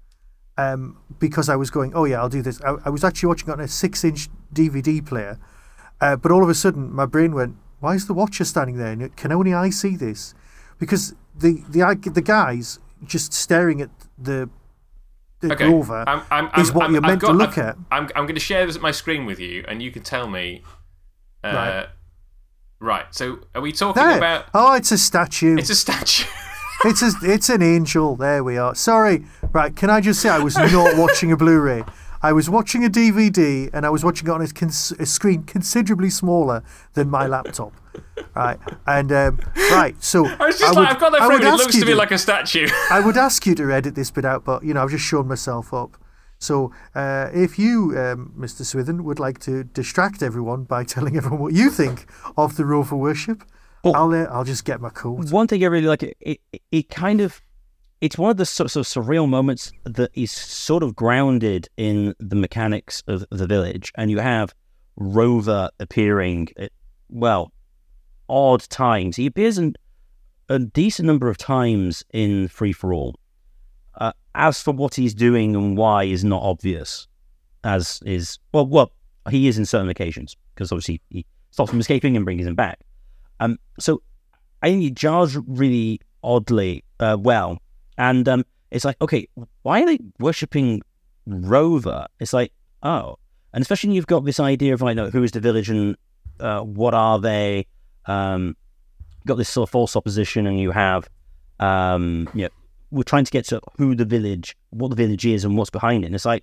um, because I was going, oh, yeah, I'll do this. I, I was actually watching it on a six-inch D V D player, uh, but all of a sudden, my brain went, why is the Watcher standing there? And can only I see this? Because the, the, the guy's just staring at the... The Okay, Rover I'm, I'm, I'm, is what I'm, you're I've meant got, to look I've, at. I'm, I'm going to share this my screen with you, and you can tell me. Uh, Right. Right. So, are we talking There. about? Oh, it's a statue. It's a statue. It's a, it's an angel. There we are. Sorry. Right. Can I just say I was not watching a Blu-ray. I was watching a D V D, and I was watching it on a, cons- a screen considerably smaller than my laptop. Right. And um, right. So I was just I like, would- I've got that I through, would and it ask looks you to me like a statue. I would ask you to edit this bit out, but you know I've just shown myself up. So uh, if you, um, Mister Swithin, would like to distract everyone by telling everyone what you think of the Rover worship, Well, I'll uh, I'll just get my coat. One thing I really like, it, it, it kind of, it's one of the sort of surreal moments that is sort of grounded in the mechanics of the village. And you have Rover appearing at, well, odd times. He appears in a decent number of times in Free for All. Uh, as for what he's doing and why is not obvious, as is, well, well, he is in certain occasions, because obviously he stops him escaping and brings him back. Um, so I think it jars really oddly uh, well. And um, it's like, okay, why are they worshipping Rover? It's like, oh. And especially when you've got this idea of, like, no, who is the village and uh, what are they? Um, you've got this sort of false opposition, and you have, um, you know, we're trying to get to who the village, what the village is and what's behind it. And it's like,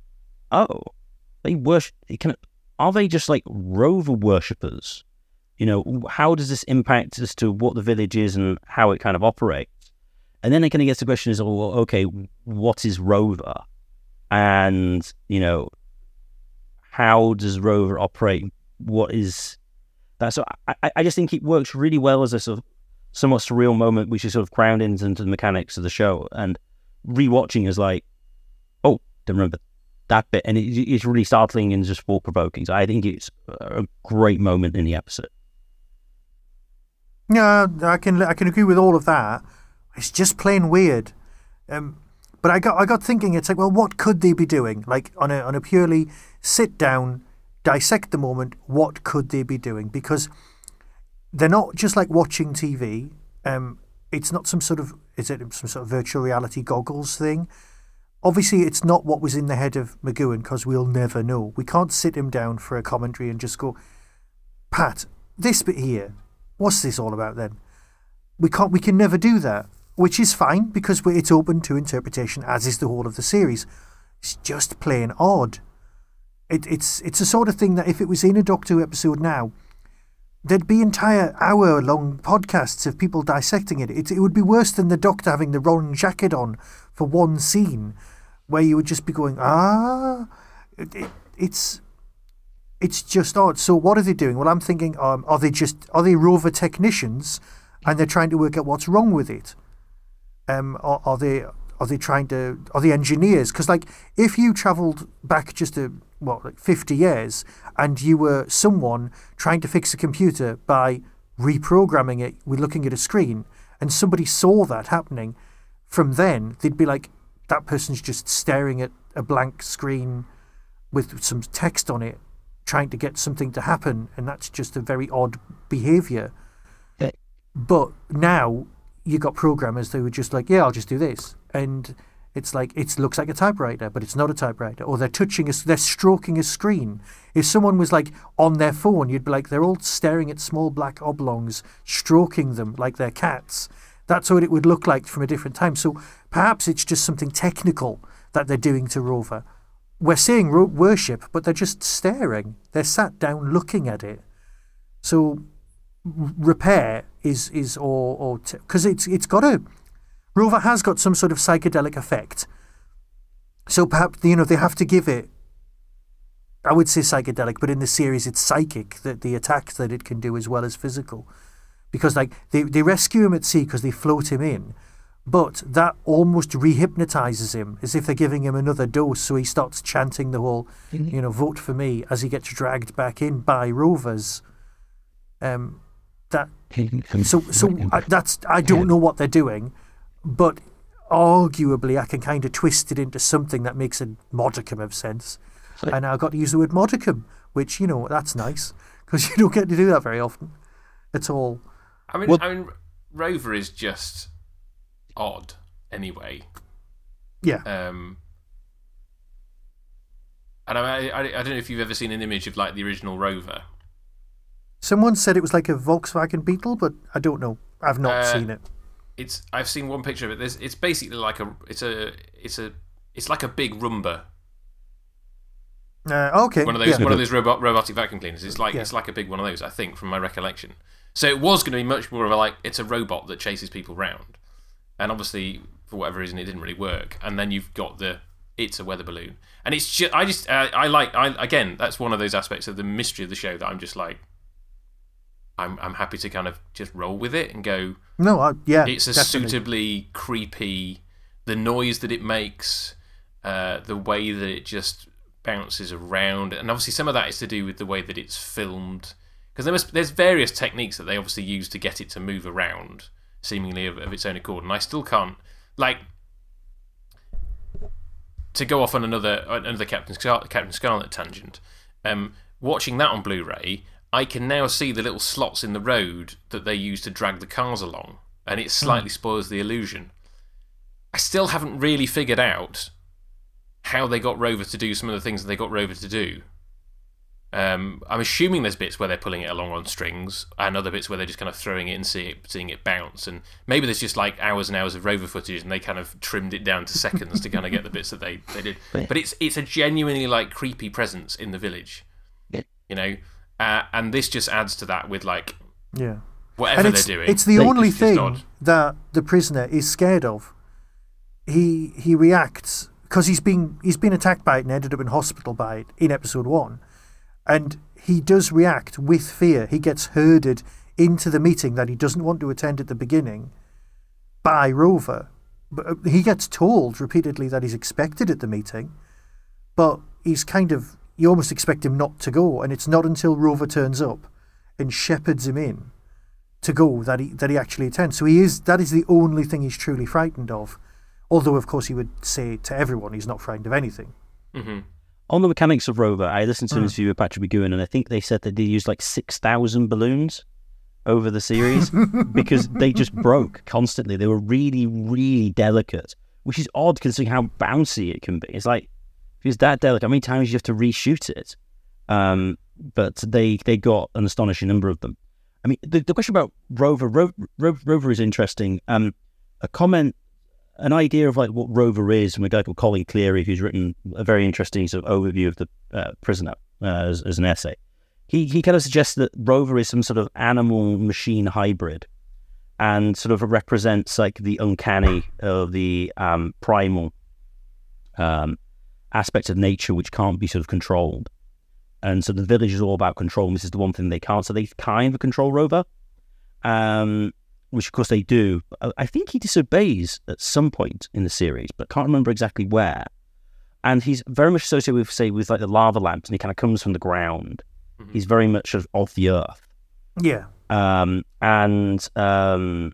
oh, they worship, can, are they just like Rover worshippers? You know, how does this impact as to what the village is and how it kind of operates? And then it kind of gets the question is, oh, well, okay, what is Rover? And, you know, how does Rover operate? What is that? So I, I just think it works really well as a sort of somewhat surreal moment, which is sort of grounded into the mechanics of the show. And rewatching is like, oh, don't remember that bit. And it, it's really startling and just thought-provoking. So I think it's a great moment in the episode. Yeah, I can I can agree with all of that. It's just plain weird. Um, but I got I got thinking. It's like, well, what could they be doing? Like on a on a purely sit down, dissect the moment. What could they be doing? Because they're not just like watching T V. Um, it's not some sort of is it some sort of virtual reality goggles thing? Obviously, it's not what was in the head of McGowan, because we'll never know. We can't sit him down for a commentary and just go, Pat, this bit here. What's this all about then? We can't. We can never do that, which is fine because it's open to interpretation, as is the whole of the series. It's just plain odd. It, it's it's the sort of thing that if it was in a Doctor Who episode now, there'd be entire hour-long podcasts of people dissecting it. it. It would be worse than the Doctor having the wrong jacket on for one scene, where you would just be going, ah, it, it, it's. It's just odd. So what are they doing? Well, I'm thinking, um, are they just are they Rover technicians, and they're trying to work out what's wrong with it? Um, or are they are they trying to are they engineers? Because like if you travelled back just a what like fifty years, and you were someone trying to fix a computer by reprogramming it with looking at a screen, and somebody saw that happening, from then they'd be like, that person's just staring at a blank screen with some text on it, trying to get something to happen, and that's just a very odd behaviour. Yeah. But now you got programmers who were just like, yeah, I'll just do this, and it's like it looks like a typewriter, but it's not a typewriter. Or they're touching a, they're stroking a screen. If someone was like on their phone, you'd be like, they're all staring at small black oblongs, stroking them like they're cats. That's what it would look like from a different time. So perhaps it's just something technical that they're doing to Rover. We're saying ro- worship, but they're just staring. They're sat down looking at it. So r- repair is is or or because t- it's it's got a Rover has got some sort of psychedelic effect. So perhaps, you know, they have to give it, I would say psychedelic, but in the series it's psychic, that the attacks that it can do as well as physical. Because like they, they rescue him at sea because they float him in, but that almost re-hypnotizes him, as if they're giving him another dose, so he starts chanting the whole, mm-hmm. you know, vote for me, as he gets dragged back in by rovers. Um, that so so I, that's I don't know what they're doing, but arguably I can kind of twist it into something that makes a modicum of sense. Like, and I got to use the word modicum, which, you know, that's nice, because you don't get to do that very often at all. I mean, well, I mean, Rover is just odd anyway. Yeah. Um, and I, I, I don't know if you've ever seen an image of like the original Rover. Someone said it was like a Volkswagen Beetle, but I don't know. I've not uh, seen it. It's I've seen one picture of it. There's, it's basically like a it's a it's a it's like a big Roomba. Uh, okay. One of those yeah. one of those robot, robotic vacuum cleaners. It's like yeah. it's like a big one of those, I think, from my recollection. So it was going to be much more of a like it's a robot that chases people round, and obviously for whatever reason it didn't really work. And then you've got the it's a weather balloon, and it's just I just uh, I like I again that's one of those aspects of the mystery of the show that I'm just like I'm I'm happy to kind of just roll with it and go. No, I, yeah, it's a definitely. suitably creepy. The noise that it makes, uh, the way that it just bounces around, and obviously some of that is to do with the way that it's filmed. Because there must, there's various techniques that they obviously use to get it to move around, seemingly of, of its own accord, and I still can't like to go off on another another Captain Scar- Captain Scarlet tangent. Um, watching that on Blu-ray, I can now see the little slots in the road that they use to drag the cars along, and it slightly mm. spoils the illusion. I still haven't really figured out how they got Rover to do some of the things that they got Rover to do. Um, I'm assuming there's bits where they're pulling it along on strings, and other bits where they're just kind of throwing it and see it, seeing it bounce. And maybe there's just like hours and hours of Rover footage, and they kind of trimmed it down to seconds to kind of get the bits that they, they did. But it's it's a genuinely like creepy presence in the village, you know. Uh, and this just adds to that with like yeah. whatever and they're doing. It's the they, only it's thing that the prisoner is scared of. He he reacts because he's been he's been attacked by it and ended up in hospital by it in episode one, and he does react with fear. He gets herded into the meeting that he doesn't want to attend at the beginning by Rover, but he gets told repeatedly that he's expected at the meeting, but he's kind of you almost expect him not to go, and it's not until Rover turns up and shepherds him in to go that he that he actually attends. So he is that is the only thing he's truly frightened of. Although, of course, he would say to everyone he's not frightened of anything. Mm-hmm. On the mechanics of Rover, I listened to an mm. interview with Patrick McGowan, and I think they said that they used like six thousand balloons over the series because they just broke constantly. They were really, really delicate, which is odd considering how bouncy it can be. It's like, if it's that delicate, how many times do you have to reshoot it? Um, but they, they got an astonishing number of them. I mean, the, the question about Rover, Ro- Ro- Rover is interesting. Um, a comment... An idea of like what Rover is from a guy called Colin Cleary, who's written a very interesting sort of overview of the uh, prisoner uh, as, as an essay. He he kind of suggests that Rover is some sort of animal-machine hybrid, and sort of represents like the uncanny of the um, primal um, aspects of nature which can't be sort of controlled. And so the village is all about control, and this is the one thing they can't. So they kind of control Rover. Um, which of course they do. I think he disobeys at some point in the series, but can't remember exactly where. And he's very much associated with, say, with like the lava lamps, and he kind of comes from the ground. Mm-hmm. He's very much of, of the earth. Yeah. Um, and um,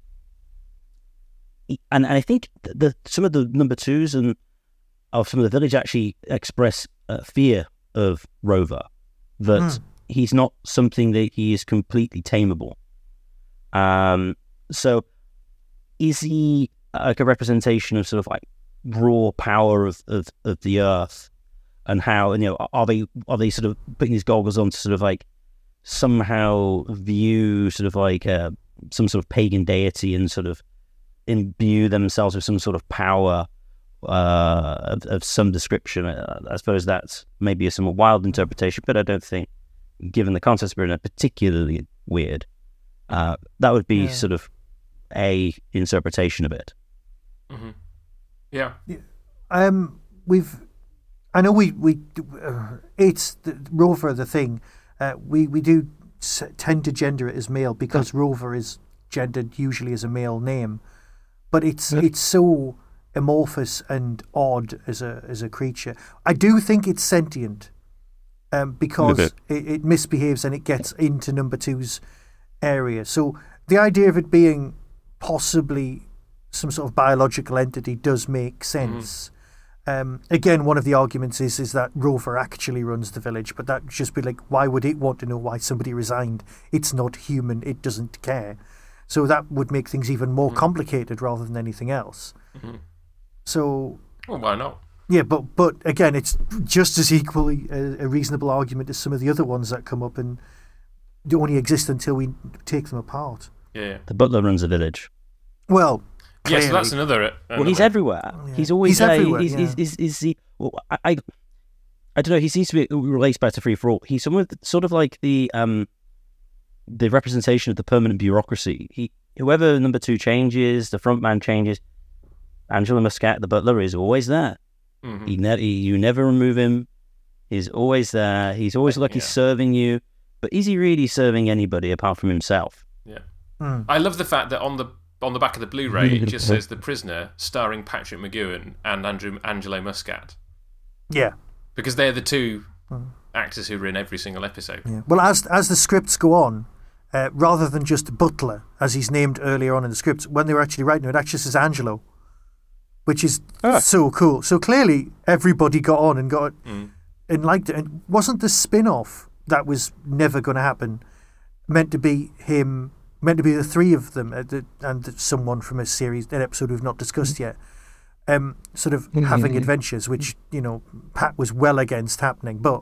he, and and I think the some of the number twos and of some of the village actually express uh, fear of Rover, that mm. he's not something that he is completely tameable. Um, so is he like a representation of sort of like raw power of, of, of the earth, and how, and, you know, are they, are they sort of putting these goggles on to sort of like somehow view sort of like uh, some sort of pagan deity and sort of imbue themselves with some sort of power uh, of, of some description? I suppose that's maybe a somewhat wild interpretation, but I don't think, given the context we're in, particularly weird. Uh, that would be yeah. sort of a interpretation of it. Mm-hmm. Yeah. yeah. Um, we've, I know we we, uh, it's the, Rover the thing. Uh, we we do s- tend to gender it as male because Rover is gendered usually as a male name, but it's it's so amorphous and odd as a as a creature. I do think it's sentient, um, because it, it misbehaves and it gets into number two's area. So the idea of it being possibly some sort of biological entity does make sense. Mm-hmm. Um, again, one of the arguments is is that Rover actually runs the village, but that would just be like, why would it want to know why somebody resigned? It's not human. It doesn't care. So that would make things even more mm-hmm. complicated rather than anything else. Mm-hmm. So, well, why not? Yeah, but but again, it's just as equally a, a reasonable argument as some of the other ones that come up and they only exist until we take them apart. Yeah, the butler runs a village. Well, yes, yeah, so that's another. another well, he's everywhere. Yeah. He's always he's there. Everywhere, he's, yeah. he's, he's, he's, he, well, I, I, I don't know. He seems to be relates back to Free for All. He's somewhat sort of like the um, the representation of the permanent bureaucracy. He, whoever number two changes, the front man changes. Angela Muscat, the butler, is always there. Mm-hmm. He never, you never remove him. He's always there. He's always like yeah. he's serving you. But is he really serving anybody apart from himself? Yeah. Mm. I love the fact that on the on the back of the Blu-ray it just says The Prisoner, starring Patrick McGowan and Andrew Angelo Muscat. Yeah. Because they're the two mm. actors who were in every single episode. Yeah. Well, as as the scripts go on, uh, rather than just Butler, as he's named earlier on in the scripts, when they were actually writing it, it actually says Angelo. Which is ah. so cool. So clearly everybody got on and got mm. and liked it. And wasn't the spin-off that was never going to happen meant to be him, meant to be the three of them uh, the, and someone from a series, an episode we've not discussed yet, um, sort of mm-hmm. having adventures, which, you know, Pat was well against happening. But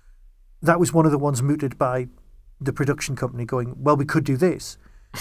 that was one of the ones mooted by the production company going, well, we could do this.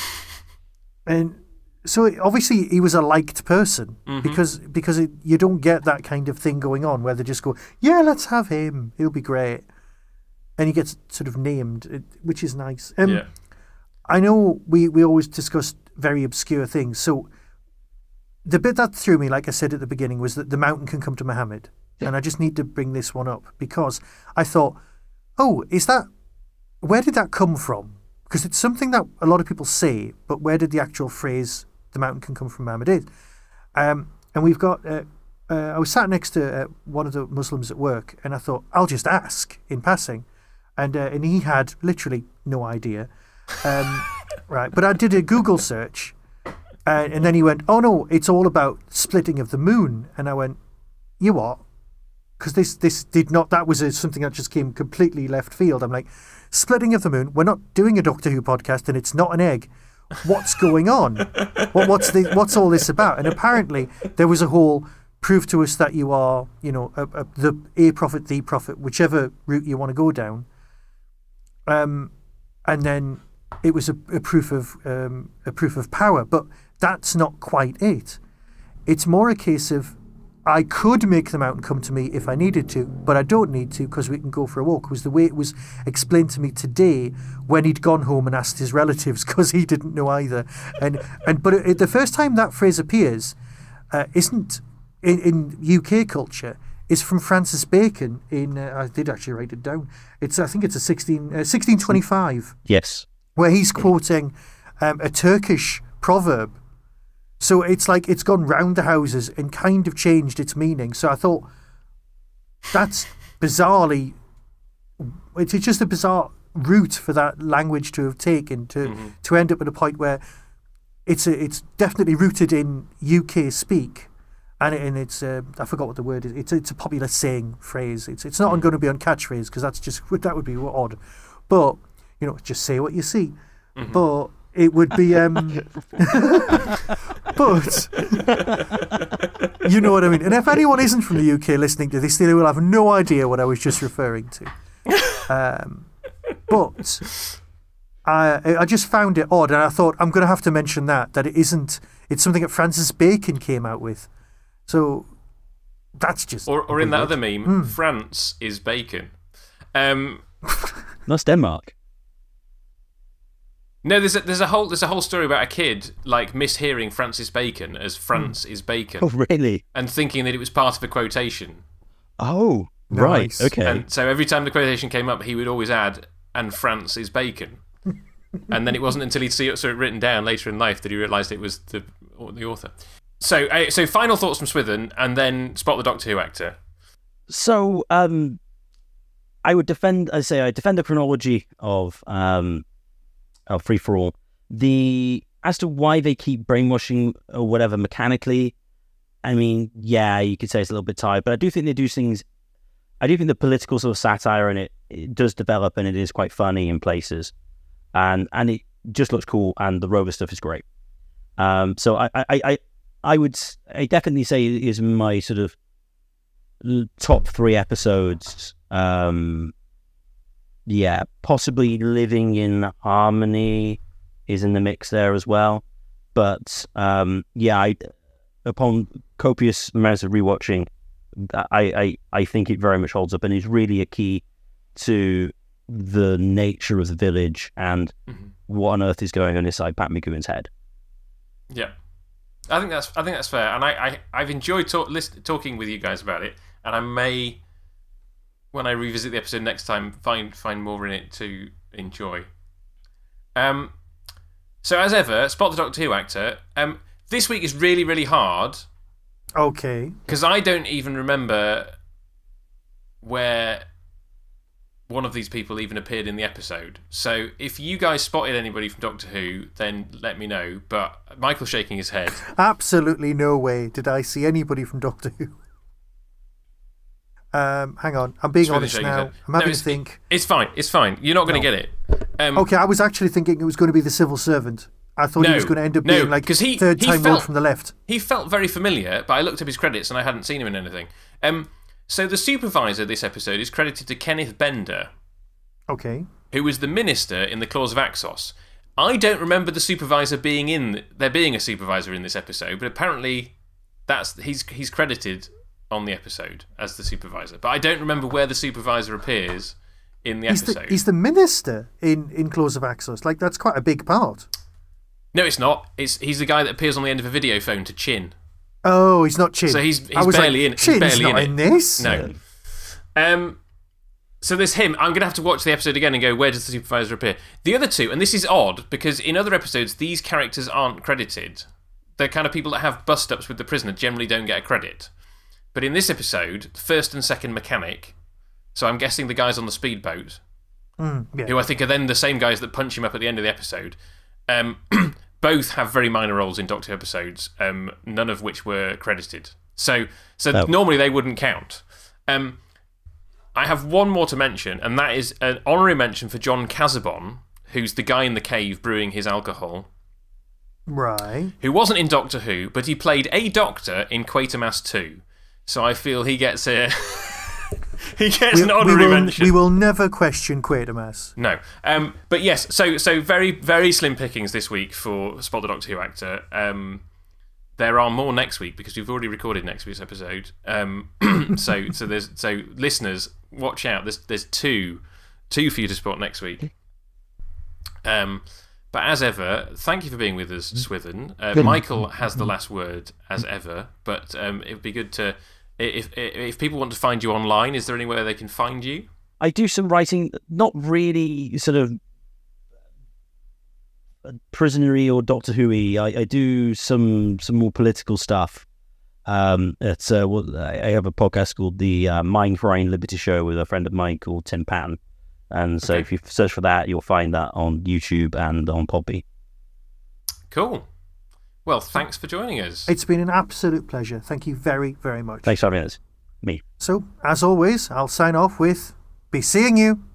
And so obviously he was a liked person mm-hmm. because because it, you don't get that kind of thing going on where they just go, yeah, let's have him. He'll be great. And he gets sort of named, which is nice. Um, yeah. I know we, we always discuss very obscure things. So the bit that threw me, like I said at the beginning, was that the mountain can come to Muhammad. Yeah. And I just need to bring this one up because I thought, oh, is that, where did that come from? Because it's something that a lot of people say, but where did the actual phrase the mountain can come from Muhammad is? Um, and we've got, uh, uh, I was sat next to uh, one of the Muslims at work and I thought, I'll just ask in passing. And uh, and he had literally no idea. Um, right. But I did a Google search uh, and then he went, oh no, it's all about splitting of the moon. And I went, you what? Because this, this did not, that was a, something that just came completely left field. I'm like, splitting of the moon, we're not doing a Doctor Who podcast and it's not an egg. What's going on? What, what's the what's all this about? And apparently there was a whole prove to us that you are, you know, a, a, the a prophet, the prophet, whichever route you want to go down. Um, and then it was a, a proof of um, a proof of power, but that's not quite it. It's more a case of I could make the mountain come to me if I needed to, but I don't need to because we can go for a walk. It was the way it was explained to me today when he'd gone home and asked his relatives because he didn't know either. And and but it, the first time that phrase appears uh, isn't in, in U K culture. Is from Francis Bacon in. Uh, I did actually write it down. It's I think it's a sixteen, uh, sixteen twenty-five. Yes, where he's quoting um, a Turkish proverb. So it's like it's gone round the houses and kind of changed its meaning. So I thought that's bizarrely, it's just a bizarre route for that language to have taken to mm-hmm. to end up at a point where it's a, it's definitely rooted in U K speak, and it, and it's uh, I forgot what the word is. It's it's a popular saying phrase. It's it's not mm-hmm. going to be on catchphrase because that's just that would be odd, but you know just say what you see, mm-hmm. but. It would be, um, but you know what I mean. And if anyone isn't from the U K listening to this, they will have no idea what I was just referring to. Um, but I, I just found it odd, and I thought I'm going to have to mention that that it isn't. It's something that Francis Bacon came out with. So that's just. Or, or in that other meme, mm. France is bacon. Um, That's Denmark. No, there's a, there's a whole there's a whole story about a kid like mishearing Francis Bacon as France mm. is bacon. Oh, really? And thinking that it was part of a quotation Oh, right. Nice. Okay. And so every time the quotation came up, he would always add, "and France is bacon." And then it wasn't until he saw it written down later in life that he realised it was the the author. So, uh, so final thoughts from Swithin, and then spot the Doctor Who actor. So, um, I would defend. I say I defend the chronology of um, of Free for All. The as to why they keep brainwashing or whatever mechanically. I mean, yeah, you could say it's a little bit tired, but I do think they do things. I do think the political sort of satire in it, it does develop, and it is quite funny in places. And and it just looks cool, and the Rover stuff is great. Um, so I, I, I, I would I definitely say it is my sort of top three episodes. Um, yeah, possibly Living in Harmony is in the mix there as well. But um, yeah, I, upon copious amounts of rewatching, I, I I think it very much holds up and is really a key to the nature of the village and mm-hmm. what on earth is going on inside Pat McGowan's head. Yeah, I think that's I think that's fair, and I, I I've enjoyed talk, list, talking with you guys about it, and I may, when I revisit the episode next time, find find more in it to enjoy. Um, so as ever, spot the Doctor Who actor. Um, this week is really really hard. Okay. Because I don't even remember where one of these people even appeared in the episode. So if you guys spotted anybody from Doctor Who, then let me know. But Michael's shaking his head. Absolutely no way did I see anybody from Doctor Who. Um, hang on, I'm being honest now. I'm having no, to think. It's fine, it's fine. You're not going to no. get it. Um, okay, I was actually thinking it was going to be the civil servant. I thought no, he was going to end up no, being like he, third he time felt, road from the left. He felt very familiar, but I looked up his credits and I hadn't seen him in anything. Um, so the supervisor this episode is credited to Kenneth Bender. Okay. Who was the minister in the Claws of Axos. I don't remember the supervisor being in there being a supervisor in this episode, but apparently that's he's he's credited on the episode as the supervisor. But I don't remember where the supervisor appears in the he's episode. The, he's the minister in, in Claws of Axos. Like, that's quite a big part. No, it's not. It's he's the guy that appears on the end of a video phone to Chin. Oh, he's not Chin. So he's he's I was barely like, in it. Chin's He's barely not in, in it. this. No. Um So there's him. I'm going to have to watch the episode again and go, where does the supervisor appear? The other two, and this is odd, because in other episodes, these characters aren't credited. They're kind of people that have bust-ups with the prisoner, generally don't get a credit. But in this episode, first and second mechanic, so I'm guessing the guys on the speedboat, mm, yeah. who I think are then the same guys that punch him up at the end of the episode, um, both have very minor roles in Doctor Who episodes, um, none of which were credited. So, so oh. normally they wouldn't count. Um... I have one more to mention, and that is an honorary mention for John Casabon, who's the guy in the cave brewing his alcohol. Right. Who wasn't in Doctor Who, but he played a doctor in Quatermass two. So I feel he gets a he gets we, an honorary we will, mention. We will never question Quatermass. No. Um, but yes, so so very, very slim pickings this week for Spot the Doctor Who actor. Um, There are more next week because we've already recorded next week's episode. Um, so, so there's so listeners, watch out. There's there's two, two for you to spot next week. Um, but as ever, thank you for being with us, Swithin. Uh, Michael has the last word as ever. But um, it would be good to if, if if people want to find you online. Is there anywhere they can find you? I do some writing, not really sort of prisonery or Doctor Who-y. I, I do some some more political stuff. Um, it's uh, well, I have a podcast called the uh, Mind Frying Liberty Show with a friend of mine called Tim Patton, and so okay. if you search for that, you'll find that on YouTube and on Podbean. Cool. Well, thanks for joining us. It's been an absolute pleasure. Thank you very, very much. Thanks for having us. Me. So, as always, I'll sign off with "Be seeing you."